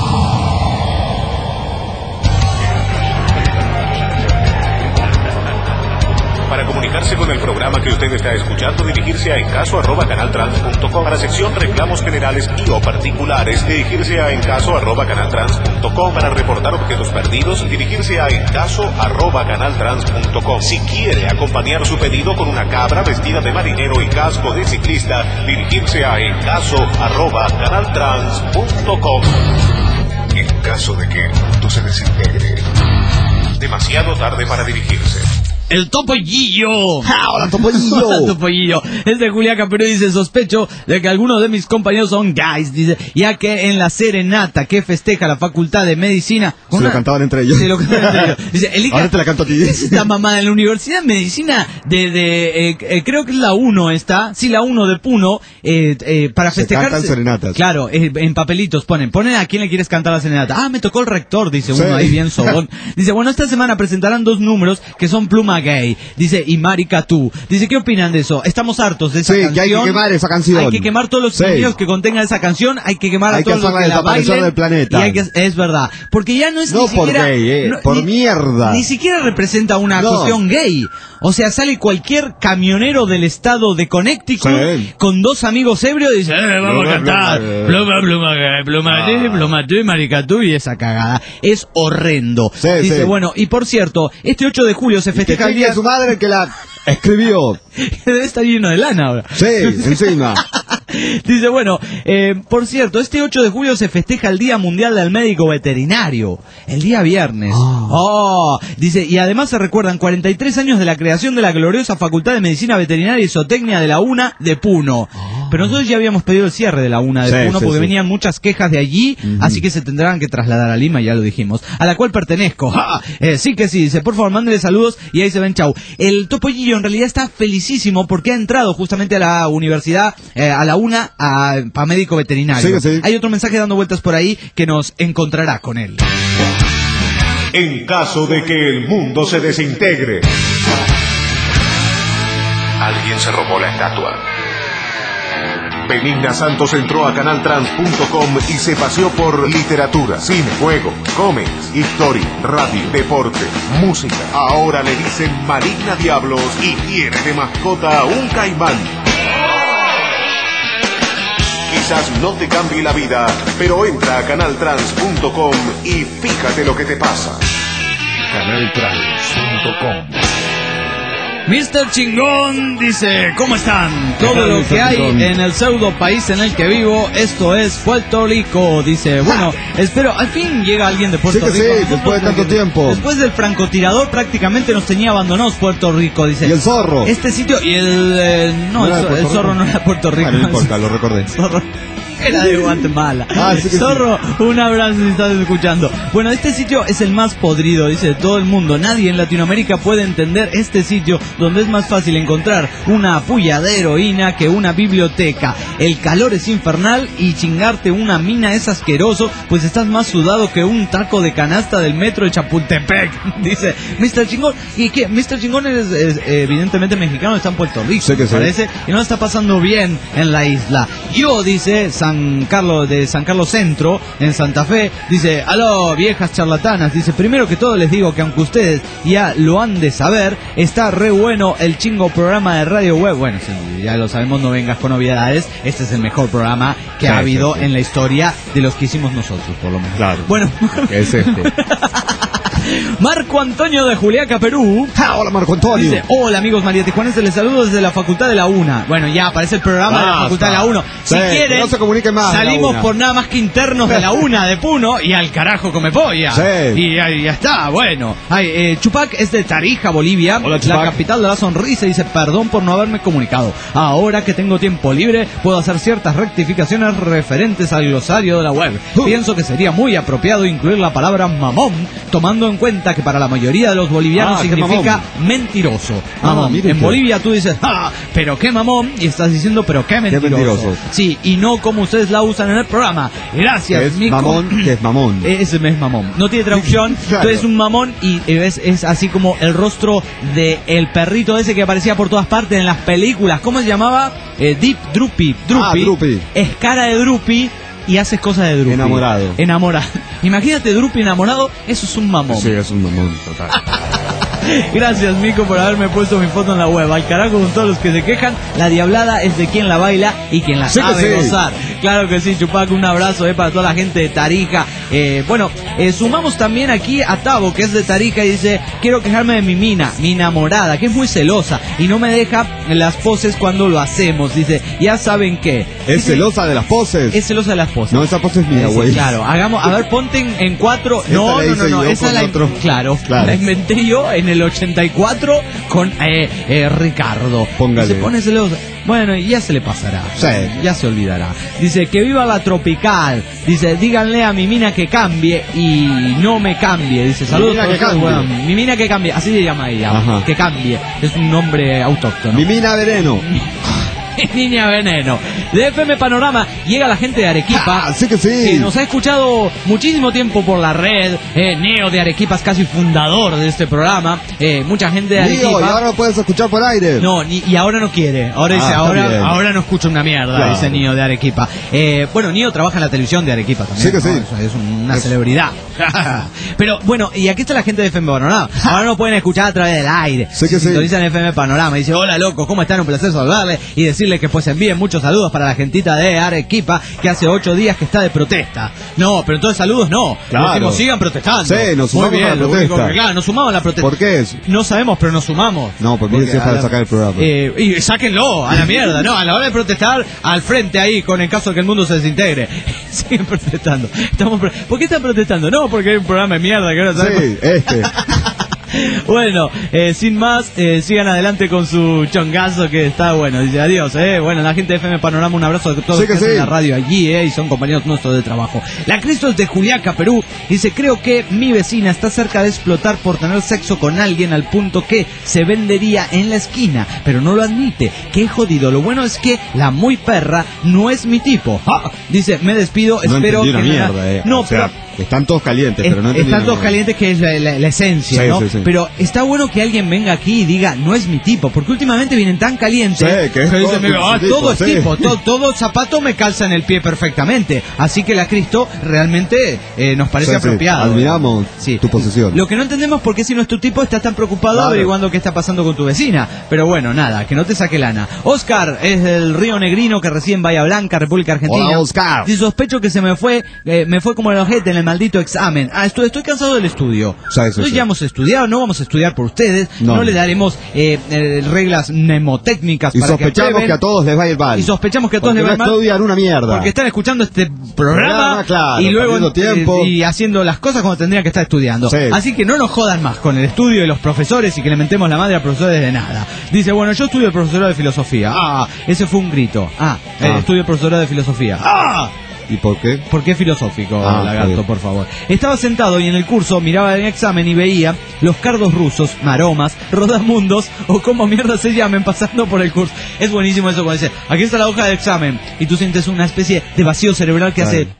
Para comunicarse con el programa que usted está escuchando, dirigirse a encaso arroba canaltrans punto com. Para sección reclamos generales y o particulares, dirigirse a encaso arroba canaltrans punto com. Para reportar objetos perdidos, dirigirse a encaso arroba canaltrans punto com. Si quiere acompañar su pedido con una cabra vestida de marinero y casco de ciclista, dirigirse a encaso arroba canaltrans punto com. En caso de que el mundo se desintegre, demasiado tarde para dirigirse. El Topollillo. ¡Hola, Topollillo! Topollillo. Es de Juliaca, pero dice, sospecho de que algunos de mis compañeros son gays, dice, ya que en la serenata que festeja la Facultad de Medicina... Se una... lo cantaban entre ellos. Se lo cantaban entre ellos. Dice, Elica, ahora te la canto a ti. ¿qué es esta mamada? En la Universidad de Medicina de... de eh, eh, creo que es la uno esta, sí, la uno de Puno, eh, eh, para festejar... Se cantan serenatas. Claro, eh, en papelitos ponen, ponen a quién le quieres cantar la serenata. Ah, me tocó el rector, dice uno sí. ahí bien sobón. Dice, bueno, esta semana presentarán dos números que son pluma gay. Dice, y marica tú. Dice, ¿qué opinan de eso? Estamos hartos de esa sí, canción. Que hay que quemar esa canción. Hay que quemar todos los sonidos sí. que contengan esa canción. Hay que quemar hay a todos que los que la bailen. Del planeta. Y hay que, es verdad. Porque ya no es no ni por siquiera... gay, eh, no, por ni, mierda. Ni siquiera representa una no. cuestión gay. O sea, sale cualquier camionero del estado de Connecticut sí. con dos amigos ebrios y dice, eh, vamos pluma, a cantar. Pluma, pluma, pluma, pluma, pluma, tú y marica tú y esa cagada. Es horrendo. Sí, dice, sí. bueno, y por cierto, este ocho de julio se festeja el día de su madre que la escribió. Debe estar lleno de lana ahora. Sí, encima. Dice, bueno, eh, por cierto, este ocho de julio se festeja el Día Mundial del Médico Veterinario. El día viernes. Oh. oh. Dice, y además se recuerdan cuarenta y tres años de la creación de la gloriosa Facultad de Medicina Veterinaria y Zootecnia de la UNA de Puno. Oh. Pero nosotros ya habíamos pedido el cierre de la una de Sí, Puno sí, porque sí. venían muchas quejas de allí, Ujú. así que se tendrán que trasladar a Lima, ya lo dijimos, a la cual pertenezco. ¡Ja! Eh, sí que sí, dice, por favor, mándenle saludos y ahí se ven, chau. El Topollillo en realidad está felicísimo porque ha entrado justamente a la universidad, eh, a la una, a, a médico veterinario. Sí que sí. Hay otro mensaje dando vueltas por ahí que nos encontrará con él. En caso de que el mundo se desintegre. Alguien se robó la estatua. Benigna Santos entró a canaltrans punto com y se paseó por literatura, cine, juego, cómics, historia, radio, deporte, música. Ahora le dicen Maligna Diablos y tiene de mascota un caimán. Quizás no te cambie la vida, pero entra a canaltrans punto com y fíjate lo que te pasa. canaltrans punto com. mister Chingón dice, ¿cómo están? Todo lo que hay en el pseudo país en el que vivo, esto es Puerto Rico. Dice, bueno, espero, al fin llega alguien de Puerto Sí que Rico. sí, después de tanto tiempo. Después del francotirador prácticamente nos tenía abandonados Puerto Rico, dice. Y el zorro. Este sitio, y el... eh, no, ¿No el, era de zo- Puerto el zorro Rico? no era Puerto Rico. Bueno, no importa, lo recordé. Zorro. Era de Guatemala. Ah, sí que sí. Zorro, un abrazo si estás escuchando. Bueno, este sitio es el más podrido, dice, de todo el mundo. Nadie en Latinoamérica puede entender este sitio donde es más fácil encontrar una puya de heroína que una biblioteca. El calor es infernal y chingarte una mina es asqueroso, pues estás más sudado que un taco de canasta del metro de Chapultepec. Dice mister Chingón. ¿Y qué? mister Chingón es, es, evidentemente mexicano, está en Puerto Rico, Sí que sí. parece, y no está pasando bien en la isla. Yo, dice, San Carlos de San Carlos Centro, en Santa Fe, dice, aló, viejas charlatanas, dice, primero que todo les digo que aunque ustedes ya lo han de saber, está re bueno el chingo programa de radio web. Bueno, sí, ya lo sabemos, no vengas con novedades, este es el mejor programa que Sí, ha habido sí, sí. en la historia de los que hicimos nosotros, por lo menos. Claro. Bueno, Que es este. Marco Antonio de Juliaca, Perú. Ah, hola, Marco Antonio. Dice, hola amigos mariatijuanenses, les saludo desde la Facultad de la UNA. Bueno, ya aparece el programa de la Basta. Facultad de la UNA. Si Sí, quieren, no se comuniquen más de la salimos UNA. por nada más que internos de la UNA de Puno y al carajo come polla. Sí. Y ahí ya está, bueno. Ay, eh, Chupac es de Tarija, Bolivia, Hola, la Chupac. capital de la sonrisa. Dice, perdón por no haberme comunicado. Ahora que tengo tiempo libre, puedo hacer ciertas rectificaciones referentes al glosario de la web. Uh. Pienso que sería muy apropiado incluir la palabra mamón, tomando en cuenta que para la mayoría de los bolivianos Ah, qué significa mamón. mentiroso. Ah, Mamón. mire En usted. Bolivia tú dices, ah, pero qué mamón, y estás diciendo, pero qué mentiroso. mentiroso. Sí, y no como ustedes la usan en el programa. Gracias, Es Mico. mamón, que es mamón. Ese es mamón. No tiene traducción. Claro. Tú eres un mamón y es, es así como el rostro de el perrito ese que aparecía por todas partes en las películas. ¿Cómo se llamaba? Eh, Deep Droopy. Droopy. Ah, Droopy. Es cara de Droopy y haces cosas de Droopy. Enamorado. Enamorado. Imagínate Droopy enamorado, eso es un mamón. Sí, es un mamón total. Gracias, Mico, por haberme puesto mi foto en la web. Al carajo con todos los que se quejan. La diablada es de quien la baila y quien la Sí que sabe sí. gozar. Claro que sí, Chupac, un abrazo eh, para toda la gente de Tarija. Eh, bueno, eh, sumamos también aquí a Tavo, que es de Tarija, y dice, quiero quejarme de mi mina, mi enamorada, que es muy celosa y no me deja las poses cuando lo hacemos. Dice, ya saben qué. Es Dice, celosa de las poses. Es celosa de las poses. No, esa pose es mía, Sí, güey. claro, hagamos, a ver, ponte en, en cuatro. Esta No, la no, hice no, no, yo esa con la otro. claro, Claro. la inventé yo en el ochenta y cuatro con eh, eh, Ricardo. Póngale. Se pone celosa. Bueno, y ya se le pasará. Sí. Ya se olvidará. Dice, que viva la tropical. Dice, díganle a mi mina que cambie y no me cambie. Dice, saludos. mina que profesor. cambie. Bueno, mi mina que cambie. Así se llama ella. Ajá. Que cambie. Es un nombre autóctono. Mi mina veneno. Niña Veneno. De F M Panorama llega la gente de Arequipa. Ah, sí que sí. Que nos ha escuchado muchísimo tiempo por la red. Eh, Neo de Arequipa es casi fundador de este programa. Eh, mucha gente de Digo, y Arequipa. ahora lo puedes escuchar por aire. No, ni- y ahora no quiere. Ahora dice, Ah, está ahora, bien. ahora no escucha una mierda, Claro. dice Nio de Arequipa. Eh, bueno, Nio trabaja en la televisión de Arequipa también. Sí que ¿no? sí. Es, es una Es- celebridad. Pero bueno, y aquí está la gente de F M Panorama. Ahora no pueden escuchar a través del aire. Sí que sí. Sintonizan F M Panorama. Dice, hola loco, ¿cómo están? Un placer saludarles y decirles que pues envíen muchos saludos para la gentita de Arequipa que hace ocho días que está de protesta. No, pero entonces saludos no. Claro. Decimos, sigan protestando. Sí, nos Muy sumamos bien, a la lo único protesta. que- claro, nos sumamos a la protesta. ¿Por qué es? No sabemos, pero nos sumamos. No, porque es para a la- sacar el programa. Eh, y sáquenlo a la mierda, ¿no? A la hora de protestar, al frente ahí, con el caso de que el mundo se desintegre. Siguen protestando. Estamos pro- ¿Por qué están protestando? No, porque hay un programa de mierda que ahora sabemos. Sí, este. Bueno, eh, sin más, eh, sigan adelante con su chongazo que está bueno. Dice adiós, eh. Bueno, la gente de F M Panorama, un abrazo a todos sí que los que sí. hacen la radio allí, eh, y son compañeros nuestros de trabajo. La Cristo es de Juliaca, Perú. Dice, creo que mi vecina está cerca de explotar por tener sexo con alguien al punto que se vendería en la esquina, pero no lo admite. Qué jodido. Lo bueno es que la muy perra no es mi tipo. Ah, dice, me despido, No espero entendí una que me mierda, la... eh. No, o sea, pero... están todos calientes, pero no entendí Están todos una mierda. calientes, que es la, la- la esencia, Sí, ¿no? sí, sí. Pero está bueno que alguien venga aquí y diga, no es mi tipo, porque últimamente vienen tan calientes Sí, que es dicen, todo "Mira, ah, tu tipo, todo es sí". tipo, todo, todo zapato me calza en el pie perfectamente. Así que la Cristo realmente eh, nos parece Sí, sí, apropiado. admiramos Sí. tu posición. Lo que no entendemos por qué si no es tu tipo estás tan preocupado Claro. averiguando qué está pasando con tu vecina. Pero bueno, nada, que no te saque lana. Oscar es del Río Negrino que reside en Bahía Blanca, República Argentina. Hola, Oscar. Y sospecho que se me fue, eh, me fue como el ojete en el maldito examen. Ah, estoy, estoy cansado del estudio. Sí, sí, Nosotros sí. ya hemos estudiado, no vamos a estudiar por ustedes, no, No. le daremos eh, eh, reglas mnemotécnicas Y para que sospechamos aprueben. que a todos les va a ir mal. Y sospechamos que a todos Porque les va no mal. estudian una mierda. Porque están escuchando este programa, Programa, claro, y luego perdiendo tiempo. eh, y haciendo las cosas como tendrían que estar estudiando. Sí. Así que no nos jodan más con el estudio de los profesores y que le mentemos la madre a profesores de nada. Dice, bueno, yo estudio el profesorado de filosofía. Ah, ese fue un grito. Ah, eh, Ah. estudio el profesorado de filosofía. Ah. ¿Y por qué? ¿Por qué filosófico, Ah, lagarto, está bien. por favor? Estaba sentado y en el curso miraba el examen y veía los cardos rusos, maromas, rodamundos o como mierda se llamen pasando por el curso. Es buenísimo eso cuando dice, aquí está la hoja del examen y tú sientes una especie de vacío cerebral que Claro. hace...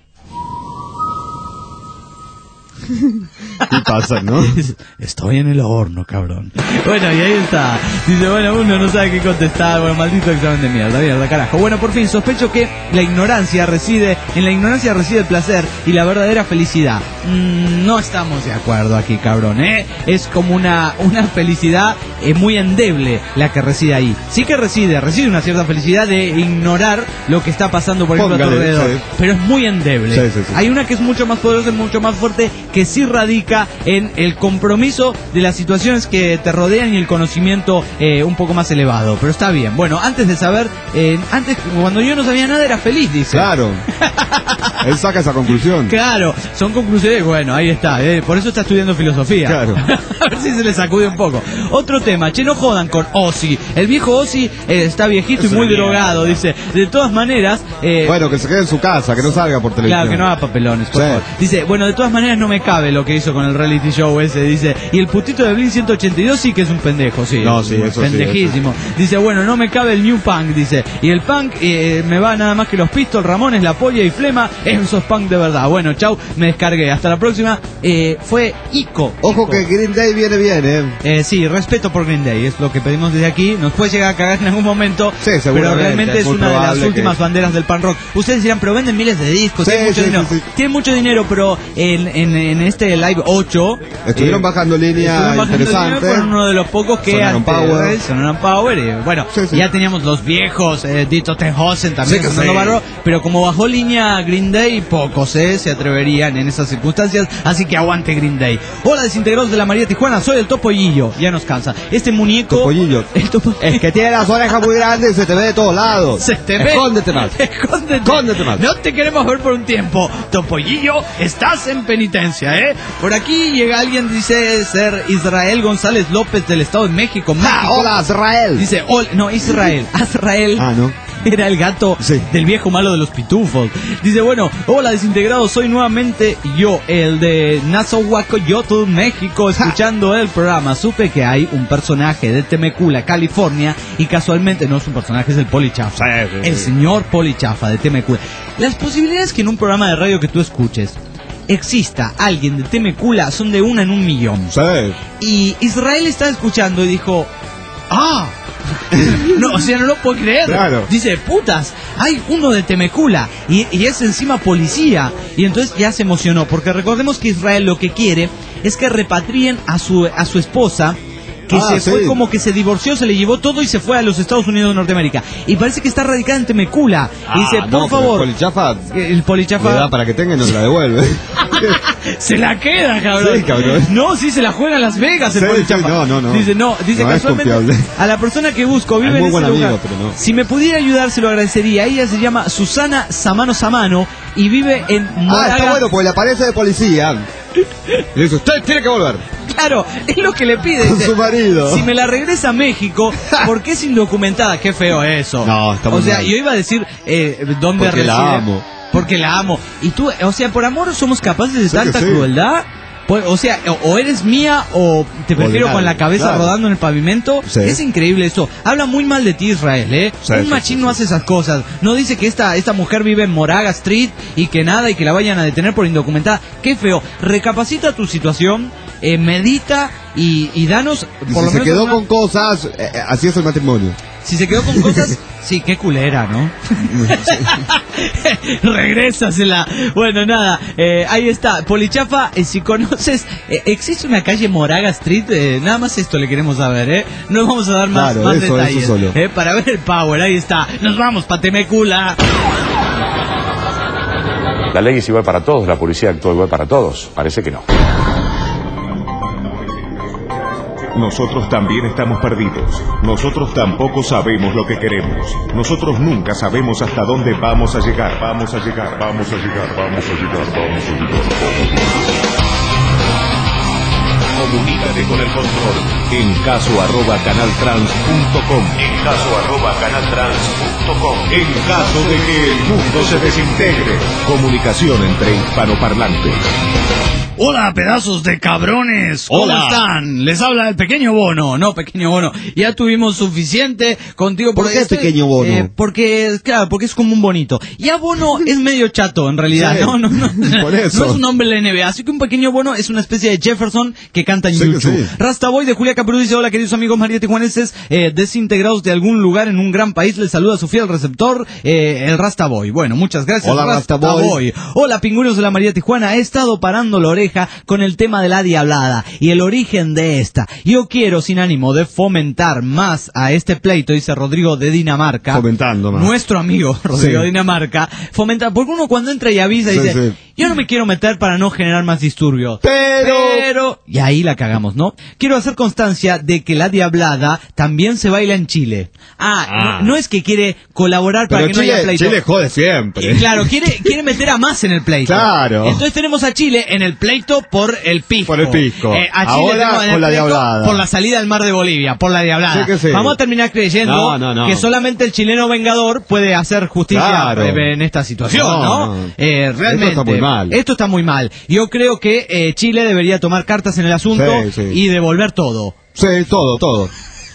¿Qué pasa, no? Estoy en el horno, cabrón. Bueno, y ahí está. Dice, bueno, uno no sabe qué contestar. Bueno, maldito examen de mierda, mierda, carajo. Bueno, por fin, sospecho que la ignorancia reside, en la ignorancia reside el placer y la verdadera felicidad. Mm, no estamos de acuerdo aquí, cabrón, ¿eh? Es como una, una felicidad eh, muy endeble la que reside ahí. Sí que reside, reside una cierta felicidad de ignorar lo que está pasando por ejemplo a tu Póngale, alrededor. sí. Pero es muy endeble. Sí, sí, sí. Hay una que es mucho más poderosa y mucho más fuerte, que sí radica en el compromiso de las situaciones que te rodean y el conocimiento eh, un poco más elevado. Pero está bien. Bueno, antes de saber, eh, antes cuando yo no sabía nada era feliz, dice. Claro. Él saca esa conclusión. Claro, son conclusiones, bueno, ahí está, eh, por eso está estudiando filosofía. Claro. A ver si se le sacude un poco. Otro tema, che, no jodan con Ozzy. El viejo Ozzy eh, está viejito Es y muy una drogado, dice. De todas maneras... Eh, Bueno, que se quede en su casa, que no salga por televisión. Claro, que no haga papelones, por Sí. favor. Dice, bueno, de todas maneras no me cabe lo que hizo con el reality show ese, dice. Y el putito de Blink ciento ochenta y dos sí que es un pendejo, sí. No, sí, eso sí, pendejísimo. Dice, bueno, no me cabe el new punk, dice. Y el punk eh, me va nada más que los Pistols, Ramones, La Polla y Flema. Eso es punk de verdad. Bueno, chau, me descargué. Hasta la próxima. Eh, fue Ico. Ojo Ico. que Green Day viene bien, ¿eh? Eh, sí, respeto por Green Day, es lo que pedimos desde aquí. Nos puede llegar a cagar en algún momento, Sí, pero seguramente, realmente es es muy una de las probable últimas que- banderas del punk rock. Ustedes dirán, pero venden miles de discos, Sí, tienen mucho sí, dinero. sí, sí. Tienen mucho dinero, pero en, en, en este Live ocho... Estuvieron eh, bajando línea estuvieron bajando interesante. línea, fueron uno de los pocos que Sonaron antes, Power. ¿eh? Sonaron Power. Y, bueno, Sí, sí. ya teníamos los viejos, eh, Dito Tenhausen también Sí, que sonando sí. bárbaro, pero como bajó línea Green Day, pocos eh, se atreverían en esas circunstancias, así que aguante Green Day. Hola, desintegrados de la María Tijuana, soy el Topollillo, ya nos cansa. Este muñeco... Topollillo. El topo- Es que tiene las orejas muy grandes y se te ve de todos lados. Se te ve. Escóndete más. Escóndete. Escóndete más. No te queremos ver por un tiempo. Topollillo, estás en penitencia, ¿eh? Por aquí llega alguien, dice ser Israel González López del Estado de México. Ah, México. hola, Israel. Dice, hol- no, Israel. Azrael. Ah, no. Era el gato Sí. del viejo malo de los pitufos. Dice, bueno, hola desintegrado, soy nuevamente yo, el de Nasohuacoyotl, México, escuchando el programa. Supe que hay un personaje de Temecula, California, y casualmente no es un personaje, es el Poli Chafa. Sí, sí, sí. El señor Poli Chafa de Temecula. Las posibilidades que en un programa de radio que tú escuches exista alguien de Temecula son de una en un millón. Sí. Y Israel estaba escuchando y dijo, ¡ah! No, o sea, no lo puedo creer. Claro. Dice, putas, hay uno de Temecula y, y es encima policía. Y entonces ya se emocionó, porque recordemos que Israel lo que quiere es que repatrien a su, a su esposa, que Ah, se sí. fue como que se divorció, se le llevó todo y se fue a los Estados Unidos de Norteamérica. Y parece que está radicada en Temecula. y dice, Ah, por no, pero favor, El Polichafa el Polichafa le da para que tenga y no se la devuelve. se la queda, cabrón. Sí, cabrón. No, sí, se la juega en Las Vegas el Sí, Polichafa. sí, no, no, no. Dice, no, dice No es casualmente confiable. a la persona que busco vive Es muy en ese buen lugar. amigo, pero no. Si me pudiera ayudar, se lo agradecería. Ella se llama Susana Samano Samano y vive en Ah, Moraga. está bueno, porque le aparece de policía. Y dice, usted tiene que volver. Claro, es lo que le pide. Con dice, su marido. Si me la regresa a México, ¿por qué es indocumentada? Qué feo eso. No, está muy O sea, mal. yo iba a decir eh, dónde Porque reside. la amo. Porque la amo. Y tú, o sea, por amor somos capaces de Sí tanta que sí. crueldad. Pues, o sea, o, o eres mía o te prefiero O con la cabeza claro. rodando en el pavimento. Sí. Es increíble eso. Habla muy mal de ti, Israel, ¿eh? Sí, Un sí, machín sí, no sí. hace esas cosas. No dice que esta, esta mujer vive en Moraga Street y que nada y que la vayan a detener por indocumentada. Qué feo. Recapacita tu situación, eh, medita y, y danos Y por si lo se menos quedó una- con cosas, eh, eh, así es el matrimonio. Si se quedó con cosas, sí, qué culera, ¿no? Regrésasela. Bueno, nada, eh, ahí está. Polichafa, eh, si conoces, eh, existe una calle Moraga Street, eh, nada más esto le queremos saber, ¿eh? No vamos a dar más, Claro, más eso, detalles. eso solo. eh, para ver el power, ahí está. Nos vamos, Patemecula. La ley es igual para todos, la policía actúa igual para todos. Parece que no. Nosotros también estamos perdidos. Nosotros tampoco sabemos lo que queremos. Nosotros nunca sabemos hasta dónde vamos a llegar. Vamos a llegar, vamos a llegar, vamos a llegar, vamos a llegar. Comunícate con el control en caso arroba canaltrans punto com. En caso arroba canaltrans punto com. En caso de que el mundo se desintegre. Comunicación entre hispanoparlantes. Hola, pedazos de cabrones. ¿Cómo Hola. están? Les habla el pequeño Bono. No, pequeño Bono. Ya tuvimos suficiente contigo. ¿Por porque qué pequeño Bono? eh, porque, claro, porque es como un bonito. Ya Bono es medio chato, en realidad. Sí, No, no, no. por eso. No es un hombre de la N B A. Así que un pequeño Bono es una especie de Jefferson que canta en Sí que YouTube. sí. Rastaboy de Julia Caperú dice: hola, queridos amigos mariatijuaneses, eh, desintegrados de algún lugar en un gran país. Les saluda su fiel receptor, eh, el Rastaboy. Bueno, muchas gracias, Hola, Rastaboy. Hola, pingüinos de la María Tijuana. He estado parando la oreja con el tema de la diablada y el origen de esta. Yo quiero, sin ánimo de fomentar más a este pleito, dice Rodrigo de Dinamarca. Fomentando más. Nuestro amigo Rodrigo Sí. de Dinamarca. Fomentar, porque uno cuando entra y avisa Sí, dice, sí. yo no me quiero meter para no generar más disturbios. Pero... Pero... Y ahí la cagamos, ¿no? Quiero hacer constancia de que la diablada también se baila en Chile. Ah, Ah. No, no es que quiere colaborar para Pero que no haya Chile, pleito. Chile jode siempre. Y claro, quiere, quiere meter a más en el pleito. Claro. Entonces tenemos a Chile en el pleito por el pisco. Por el pisco. Eh, a Chile Ahora tenemos en el por la pleito diablada. por la salida al mar de Bolivia, por la diablada. Sí que sí. Vamos a terminar creyendo No, no, no. que solamente el chileno vengador puede hacer justicia Claro. eh, en esta situación, ¿no? No, no. Eh, realmente. Esto está muy mal. Esto está muy mal. Yo creo que eh, Chile debería tomar cartas en el asunto Sí, sí. y devolver todo. Sí, todo, todo.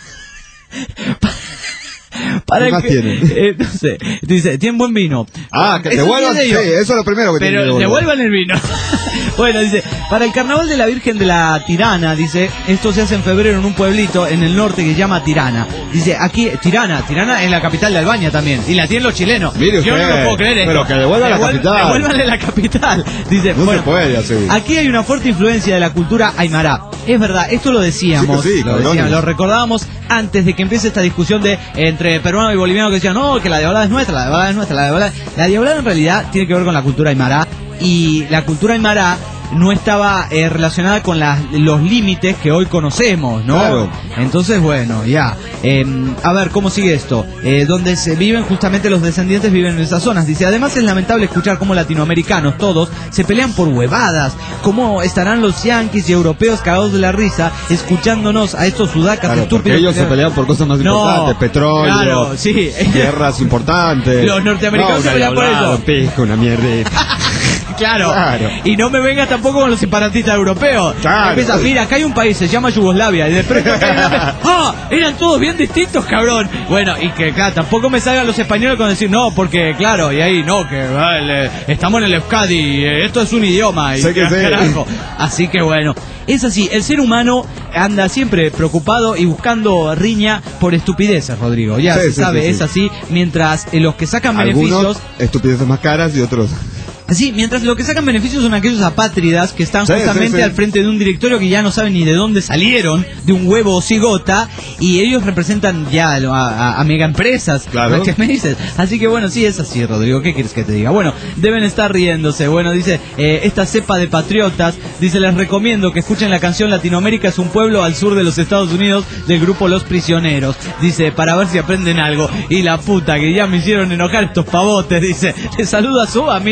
Para ¿Qué el más que- tienen? eh, no sé, dice, tienen buen vino. Ah, que Eso devuelvan, tiene sí, ellos. eso es lo primero que tienen que Pero devolver. devuelvan el vino. Bueno, dice, para el carnaval de la Virgen de la Tirana, dice, esto se hace en febrero en un pueblito en el norte que se llama Tirana. Dice, aquí, Tirana, Tirana es la capital de Albania también, y la tienen los chilenos. Mire Yo no usted, lo puedo creer esto. pero que devuelvan la Devuel- capital. Devuélvanle la capital. Dice, No bueno, se puede así. aquí hay una fuerte influencia de la cultura aymara. Es verdad, esto lo decíamos, Sí que sí, lo, cabrones. decíamos, lo recordábamos antes de que empiece esta discusión de entre peruano y boliviano que decían, no, que la diablada es nuestra, la diablada es nuestra, la diablada... La diablada en realidad tiene que ver con la cultura aymara, y la cultura aymara no estaba eh, relacionada con las, los límites que hoy conocemos, ¿no? Claro. Entonces, bueno, ya. Eh, a ver, ¿cómo sigue esto? Eh, donde se viven justamente los descendientes viven en esas zonas. Dice, además es lamentable escuchar cómo latinoamericanos, todos, se pelean por huevadas. Cómo estarán los yanquis y europeos cagados de la risa escuchándonos a estos sudacas Claro, porque estúpidos. ellos se pelean por cosas más No, importantes, petróleo, claro, sí. guerras importantes. Los norteamericanos No, se pelean por una diablada, eso. un pisco, una mierdita. Claro. Claro. Y no me vengas tampoco con los separatistas europeos. Claro. Empieza, mira, acá hay un país, se llama Yugoslavia. Y de pronto acá hay una- ¡ah! Eran todos bien distintos, cabrón. Bueno, y que, claro, tampoco me salgan los españoles con decir, no, porque, claro, y ahí, no, que vale, estamos en el Euskadi, eh, esto es un idioma. Y Sé que qué sí. carajo. Así que, bueno. Es así, el ser humano anda siempre preocupado y buscando riña por estupideces, Rodrigo. Ya Sí, se sí, sabe, sí, sí. es así. Mientras eh, los que sacan beneficios... Algunos estupideces más caras y otros... Sí, mientras lo que sacan beneficios son aquellos apátridas que están Sí, justamente sí, sí. al frente de un directorio que ya no saben ni de dónde salieron, de un huevo o cigota, y ellos representan ya a, a, a mega empresas. Claro. ¿Qué me dices? Así que bueno, sí es así, Rodrigo, ¿qué quieres que te diga? Bueno, deben estar riéndose. Bueno, dice, eh, esta cepa de patriotas, dice, les recomiendo que escuchen la canción Latinoamérica es un pueblo al sur de los Estados Unidos del grupo Los Prisioneros. Dice, para ver si aprenden algo. Y la puta que ya me hicieron enojar estos pavotes, dice, le saluda a su amigo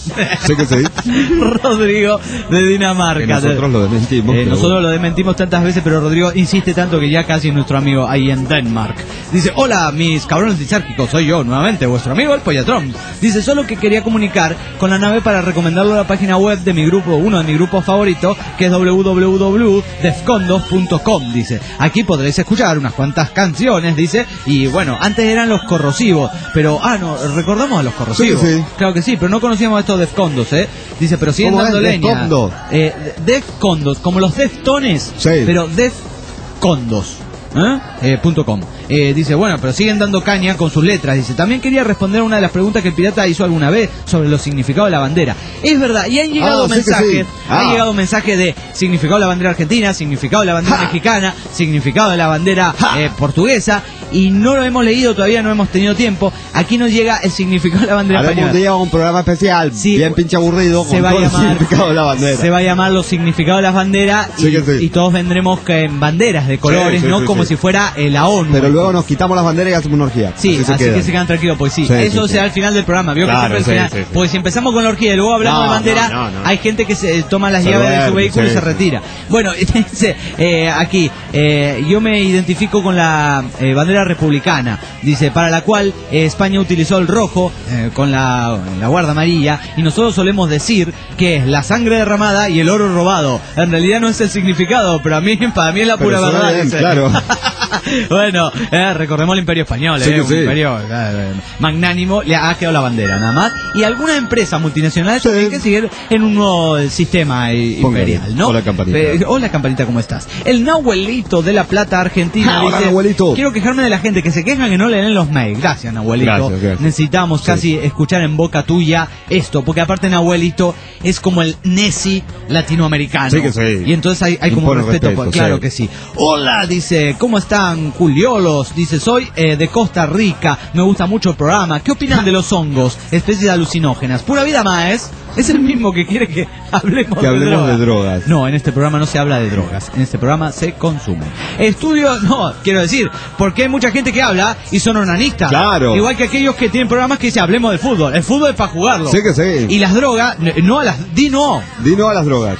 Sí que sí. Rodrigo de Dinamarca. Que nosotros lo desmentimos. Eh, nosotros lo desmentimos tantas veces, pero Rodrigo insiste tanto que ya casi es nuestro amigo ahí en Denmark. Dice, hola mis cabrones disérgicos, soy yo nuevamente, vuestro amigo el Pollatrón. Dice, solo que quería comunicar con la nave para recomendarlo a la página web de mi grupo, uno de mis grupos favoritos, que es doble u doble u doble u punto defcondos punto com. Dice, aquí podréis escuchar unas cuantas canciones, dice, y bueno, antes eran los corrosivos, pero, ah, no, recordamos a los corrosivos. Sí, sí. Claro que sí, pero no conocíamos estos Defcondos, ¿eh? Dice, pero siguen dando leña. Defcondos? Eh, Defcondos, como los Deftones, sí. pero Defcondos. ¿Eh? Eh, punto com. Eh, dice, bueno, pero siguen dando caña con sus letras. Dice, también quería responder a una de las preguntas que el pirata hizo alguna vez sobre los significados de la bandera. Es verdad, y han llegado ah, mensajes, sí sí. ah. han llegado mensajes de significado de la bandera argentina, significado de la bandera ja. mexicana, significado de la bandera eh, portuguesa, y no lo hemos leído todavía, no hemos tenido tiempo. Aquí nos llega el significado de la bandera Haremos española. un día un programa especial, sí, bien pinche aburrido, se con va todo a llamar, el significado de la bandera. Se va a llamar los significados de las banderas, sí y, sí. y todos vendremos en banderas de colores, sí, sí, no sí, como sí. si fuera eh, la ONU. Pero luego nos quitamos las banderas y hacemos una orgía. Sí, así, se, así que se quedan tranquilos, pues sí. sí Eso sí, será sí. al final del programa. Vio claro, que siempre sí, al final. Sí, sí. Porque si empezamos con la orgía y luego hablamos no, de bandera, no, no, no. hay gente que se toma las se llaves duerme, de su vehículo sí, y se sí. retira. Bueno, dice eh, aquí, eh, yo me identifico con la eh, bandera republicana. Dice, para la cual eh, España utilizó el rojo eh, con la, la guarda amarilla. Y nosotros solemos decir que es la sangre derramada y el oro robado. En realidad no es el significado, pero a mí, para mí es la pura pero verdad. Bien, dice. claro. Bueno, eh, recordemos el Imperio Español, sí, eh, un sí. imperio eh, magnánimo, le ha quedado la bandera nada más. Y algunas empresas multinacionales sí. tienen que seguir en un nuevo sistema imperial, ¿no? Hola, campanita. Eh, hola, campanita, ¿cómo estás? El Nahuelito de La Plata, Argentina, ah, dice, hola, quiero quejarme de la gente que se quejan que no leen los mails. Gracias, Nahuelito. Gracias, gracias. Necesitamos sí. casi escuchar en boca tuya esto, porque aparte Nahuelito es como el Nessie latinoamericano. Sí que sí. Y entonces hay, hay como respeto, respeto por, claro sí. que sí. Hola, dice, ¿cómo están, culiolos? Dice, soy eh, de Costa Rica, me gusta mucho el programa. ¿Qué opinan de los hongos, especies alucinógenas? Pura vida más, es el mismo que quiere que hablemos, que hablemos de, drogas. de drogas. No, en este programa no se habla de drogas, en este programa se consume. Estudio, no, quiero decir, porque hay mucha gente que habla y son onanistas. Claro. Igual que aquellos que tienen programas que dicen, hablemos del fútbol. El fútbol es para jugarlo. Sí que sí. Y las drogas, no a las, di no. Di no a las drogas.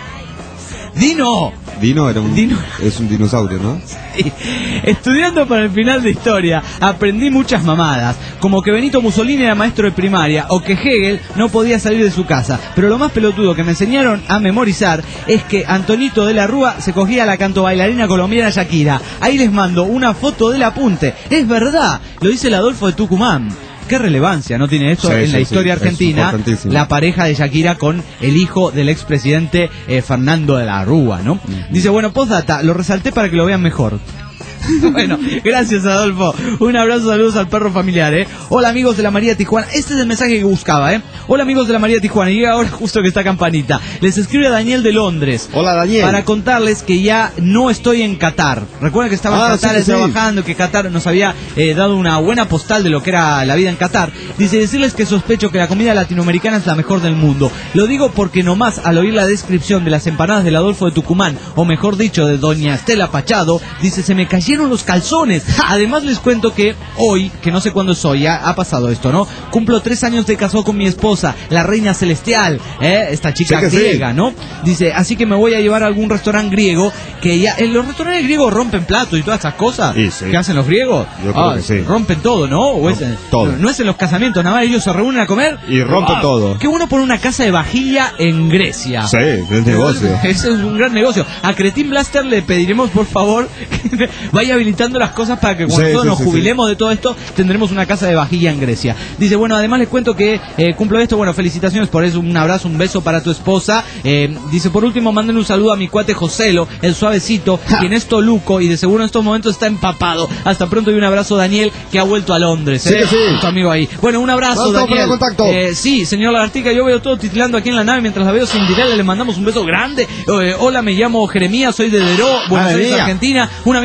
Di no. Dino era un, Dino. Es un dinosaurio, ¿no? Sí. Estudiando para el final de historia, aprendí muchas mamadas, como que Benito Mussolini era maestro de primaria, o que Hegel no podía salir de su casa. Pero lo más pelotudo que me enseñaron a memorizar es que Antonito de la Rúa se cogía la canto bailarina colombiana Shakira. Ahí les mando una foto del apunte. Es verdad, lo dice el Adolfo de Tucumán. ¿Qué relevancia no tiene esto sí, en sí, la historia sí, argentina? La pareja de Shakira con el hijo del expresidente eh, Fernando de la Rúa, ¿no? Uh-huh. Dice, bueno, postdata, lo resalté para que lo vean mejor. Bueno, gracias Adolfo. Un abrazo, saludos al perro familiar, ¿eh? Hola amigos de la María Tijuana. Este es el mensaje que buscaba, ¿eh? Hola amigos de la María Tijuana. Y llega ahora justo que está campanita. Les escribe a Daniel de Londres. Hola Daniel. Para contarles que ya no estoy en Qatar. Recuerden que estaba ah, en Qatar sí, sí. trabajando, que Qatar nos había eh, dado una buena postal de lo que era la vida en Qatar. Dice, decirles que sospecho que la comida latinoamericana es la mejor del mundo. Lo digo porque nomás al oír la descripción de las empanadas del Adolfo de Tucumán, o mejor dicho, de doña Estela Pachado, dice, se me cayeron los calzones. Además les cuento que hoy, que no sé cuándo es hoy, ya ha pasado esto, ¿no? Cumplo tres años de casado con mi esposa, la reina celestial, ¿eh? Esta chica sí griega, sí. ¿no? Dice, así que me voy a llevar a algún restaurante griego, que ya, en los restaurantes griegos rompen platos y todas estas cosas. Sí, sí. ¿Qué hacen los griegos? Yo creo ah, que sí. Rompen todo, ¿no? O es, todo. No, no es en los casamientos, nada más ellos se reúnen a comer y rompen ah, todo. Qué bueno poner una casa de vajilla en Grecia. Sí, es negocio. Ese es un gran negocio. A Cretín Blaster le pediremos, por favor, que vaya habilitando las cosas para que cuando sí, todos sí, nos sí, jubilemos sí. de todo esto, tendremos una casa de vajilla en Grecia. Dice, bueno, además les cuento que eh, cumplo esto, bueno, felicitaciones por eso, un abrazo, un beso para tu esposa. Eh, dice, por último, manden un saludo a mi cuate Joselo, el suavecito, ja. quien es toluco y de seguro en estos momentos está empapado. Hasta pronto y un abrazo, Daniel, que ha vuelto a Londres. Sí, ¿eh? sí. Tu amigo ahí. Bueno, un abrazo, Daniel. Contacto. Eh, sí, señor Lagartica, yo veo todo titilando aquí en la nave mientras la veo sin tirarle, le mandamos un beso grande. Eh, hola, me llamo Jeremías, soy de Deró, Buenos Aires, Argentina. Un amigo Brasil.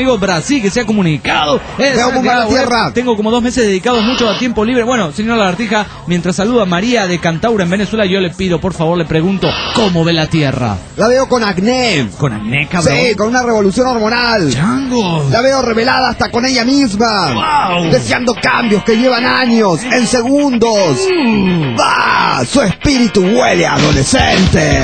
sí, que se ha comunicado. Es Veo Bomba a la Tierra. Tengo como dos meses dedicados mucho a tiempo libre. Bueno, señor Lagartija, mientras saluda a María de Cantaura en Venezuela, yo le pido, por favor, le pregunto, ¿cómo ve la Tierra? La veo con acné. ¿Con acné, cabrón? Sí, con una revolución hormonal. Chango. La veo revelada hasta con ella misma. Wow. Deseando cambios que llevan años, en segundos. Mm. ¡Bah! Su espíritu huele a adolescente.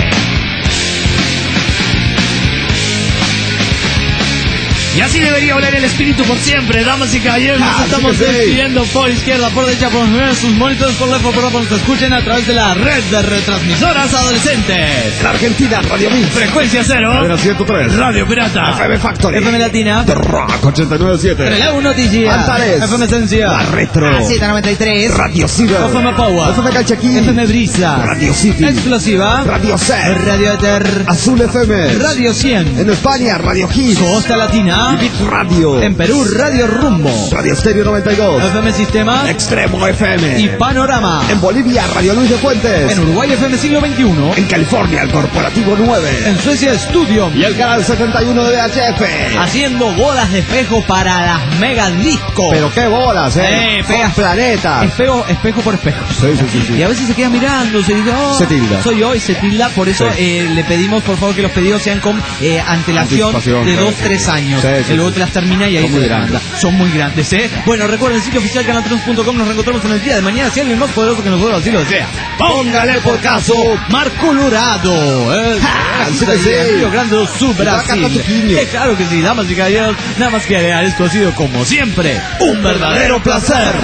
Y así debería oler el espíritu por siempre, damas y caballeros. Nos Ah, estamos sí que sí. despidiendo por izquierda, por derecha, por sus monitores, por left, por right, nos escuchen a través de la red de retransmisoras adolescentes. La Argentina, Radio Mix. Frecuencia cero. Era ciento tres. Radio Pirata. F M Factory. F M Latina. The Rock ochenta y nueve punto siete. Relavo Noticias. Antares. F M Esencia. La Retro. A Z noventa y tres. Radio Ciber. F M Power. F M Calchaquí. F M Brisa. Radio City. Explosiva. Radio Set. Radio Ether. Azul F M. Radio cien. En España, Radio Hits. Costa Latina. Bit Radio. En Perú, Radio Rumbo. Radio Stereo noventa y dos. F M Sistema. Extremo F M. Y Panorama. En Bolivia, Radio Luis de Fuentes. En Uruguay, F M Siglo veintiuno. En California, el Corporativo nueve. En Suecia, Studio. Y el canal setenta y uno de V H F. Haciendo bolas de espejo para las mega discos. Pero qué bolas, eh. Eh, Son feas. planetas. Espejo, espejo por espejo. Sí, sí, sí, sí. Y a veces se queda mirando, se dice, oh, Se tilda. soy yo y se tilda. Por eso Sí. eh, le pedimos, por favor, que los pedidos sean con eh, antelación Anticipación, de claro, dos, sí, tres sí. años. Sí, sí, que luego sí. te las termina y ahí Son se muy demanda. grandes. Son muy grandes, ¿eh? Bueno, recuerden el sitio oficial canal trans punto com. Nos reencontramos en el día de mañana. Si alguien más poderoso que nosotros así lo desea, póngale por caso Mar Colorado. ¿eh? Ja, Así sí que que sí. Río Grande do Sul, Y va a Brasil. cantar Tuquinho. Eh, claro que sí, damas y caballeros. Nada más que agregar, esto ha sido como siempre un verdadero placer.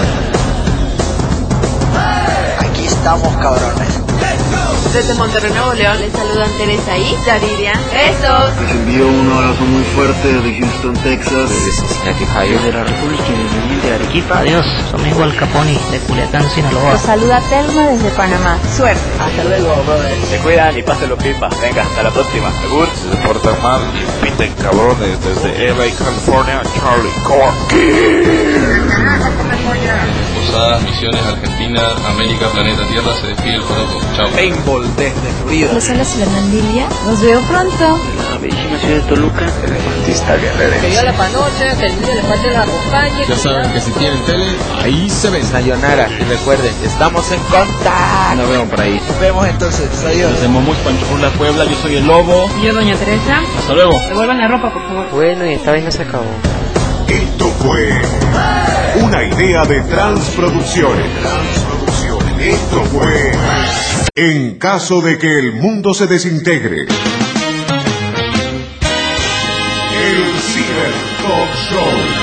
Aquí estamos, cabrones. Desde Monterrey, Nuevo León, les saludan Teresa y Yariria. ¡Besos! Les envío un abrazo muy fuerte desde Houston, Texas. Desde la República Independiente de Arequipa. Adiós, soy Miguel Caponi de Culiacán, Sinaloa. Los saluda Telma desde Panamá. Suerte. Hasta luego, brother. Se cuidan y pásenlo pipa. Venga, hasta la próxima. Segur. Se portan mal y piten cabrones desde L A, California, Charlie Corky. Posadas, Misiones, Argentina, América, Planeta Tierra, se despide el Joropo. Chao. Paintball desde Florida. Les habla Silanandilia. Nos veo pronto. De la bellísima ciudad de Toluca. El artista guerrero. Que Dios la panoche, que el niño les pase la acompañe. Ya saben que si tienen tele, ahí se ven. Sayonara. Y recuerden, estamos en contacto. Nos vemos por ahí. Nos vemos entonces. Adiós. Desde Momuy, Panchurla, Puebla, yo soy el Lobo. Yo, doña Teresa. Hasta luego. Devuelvan la ropa, por favor. Bueno, y esta vez no se acabó. Esto fue una idea de Transproducciones. Esto fue En caso de que el mundo se desintegre. El Ciber Talk Show.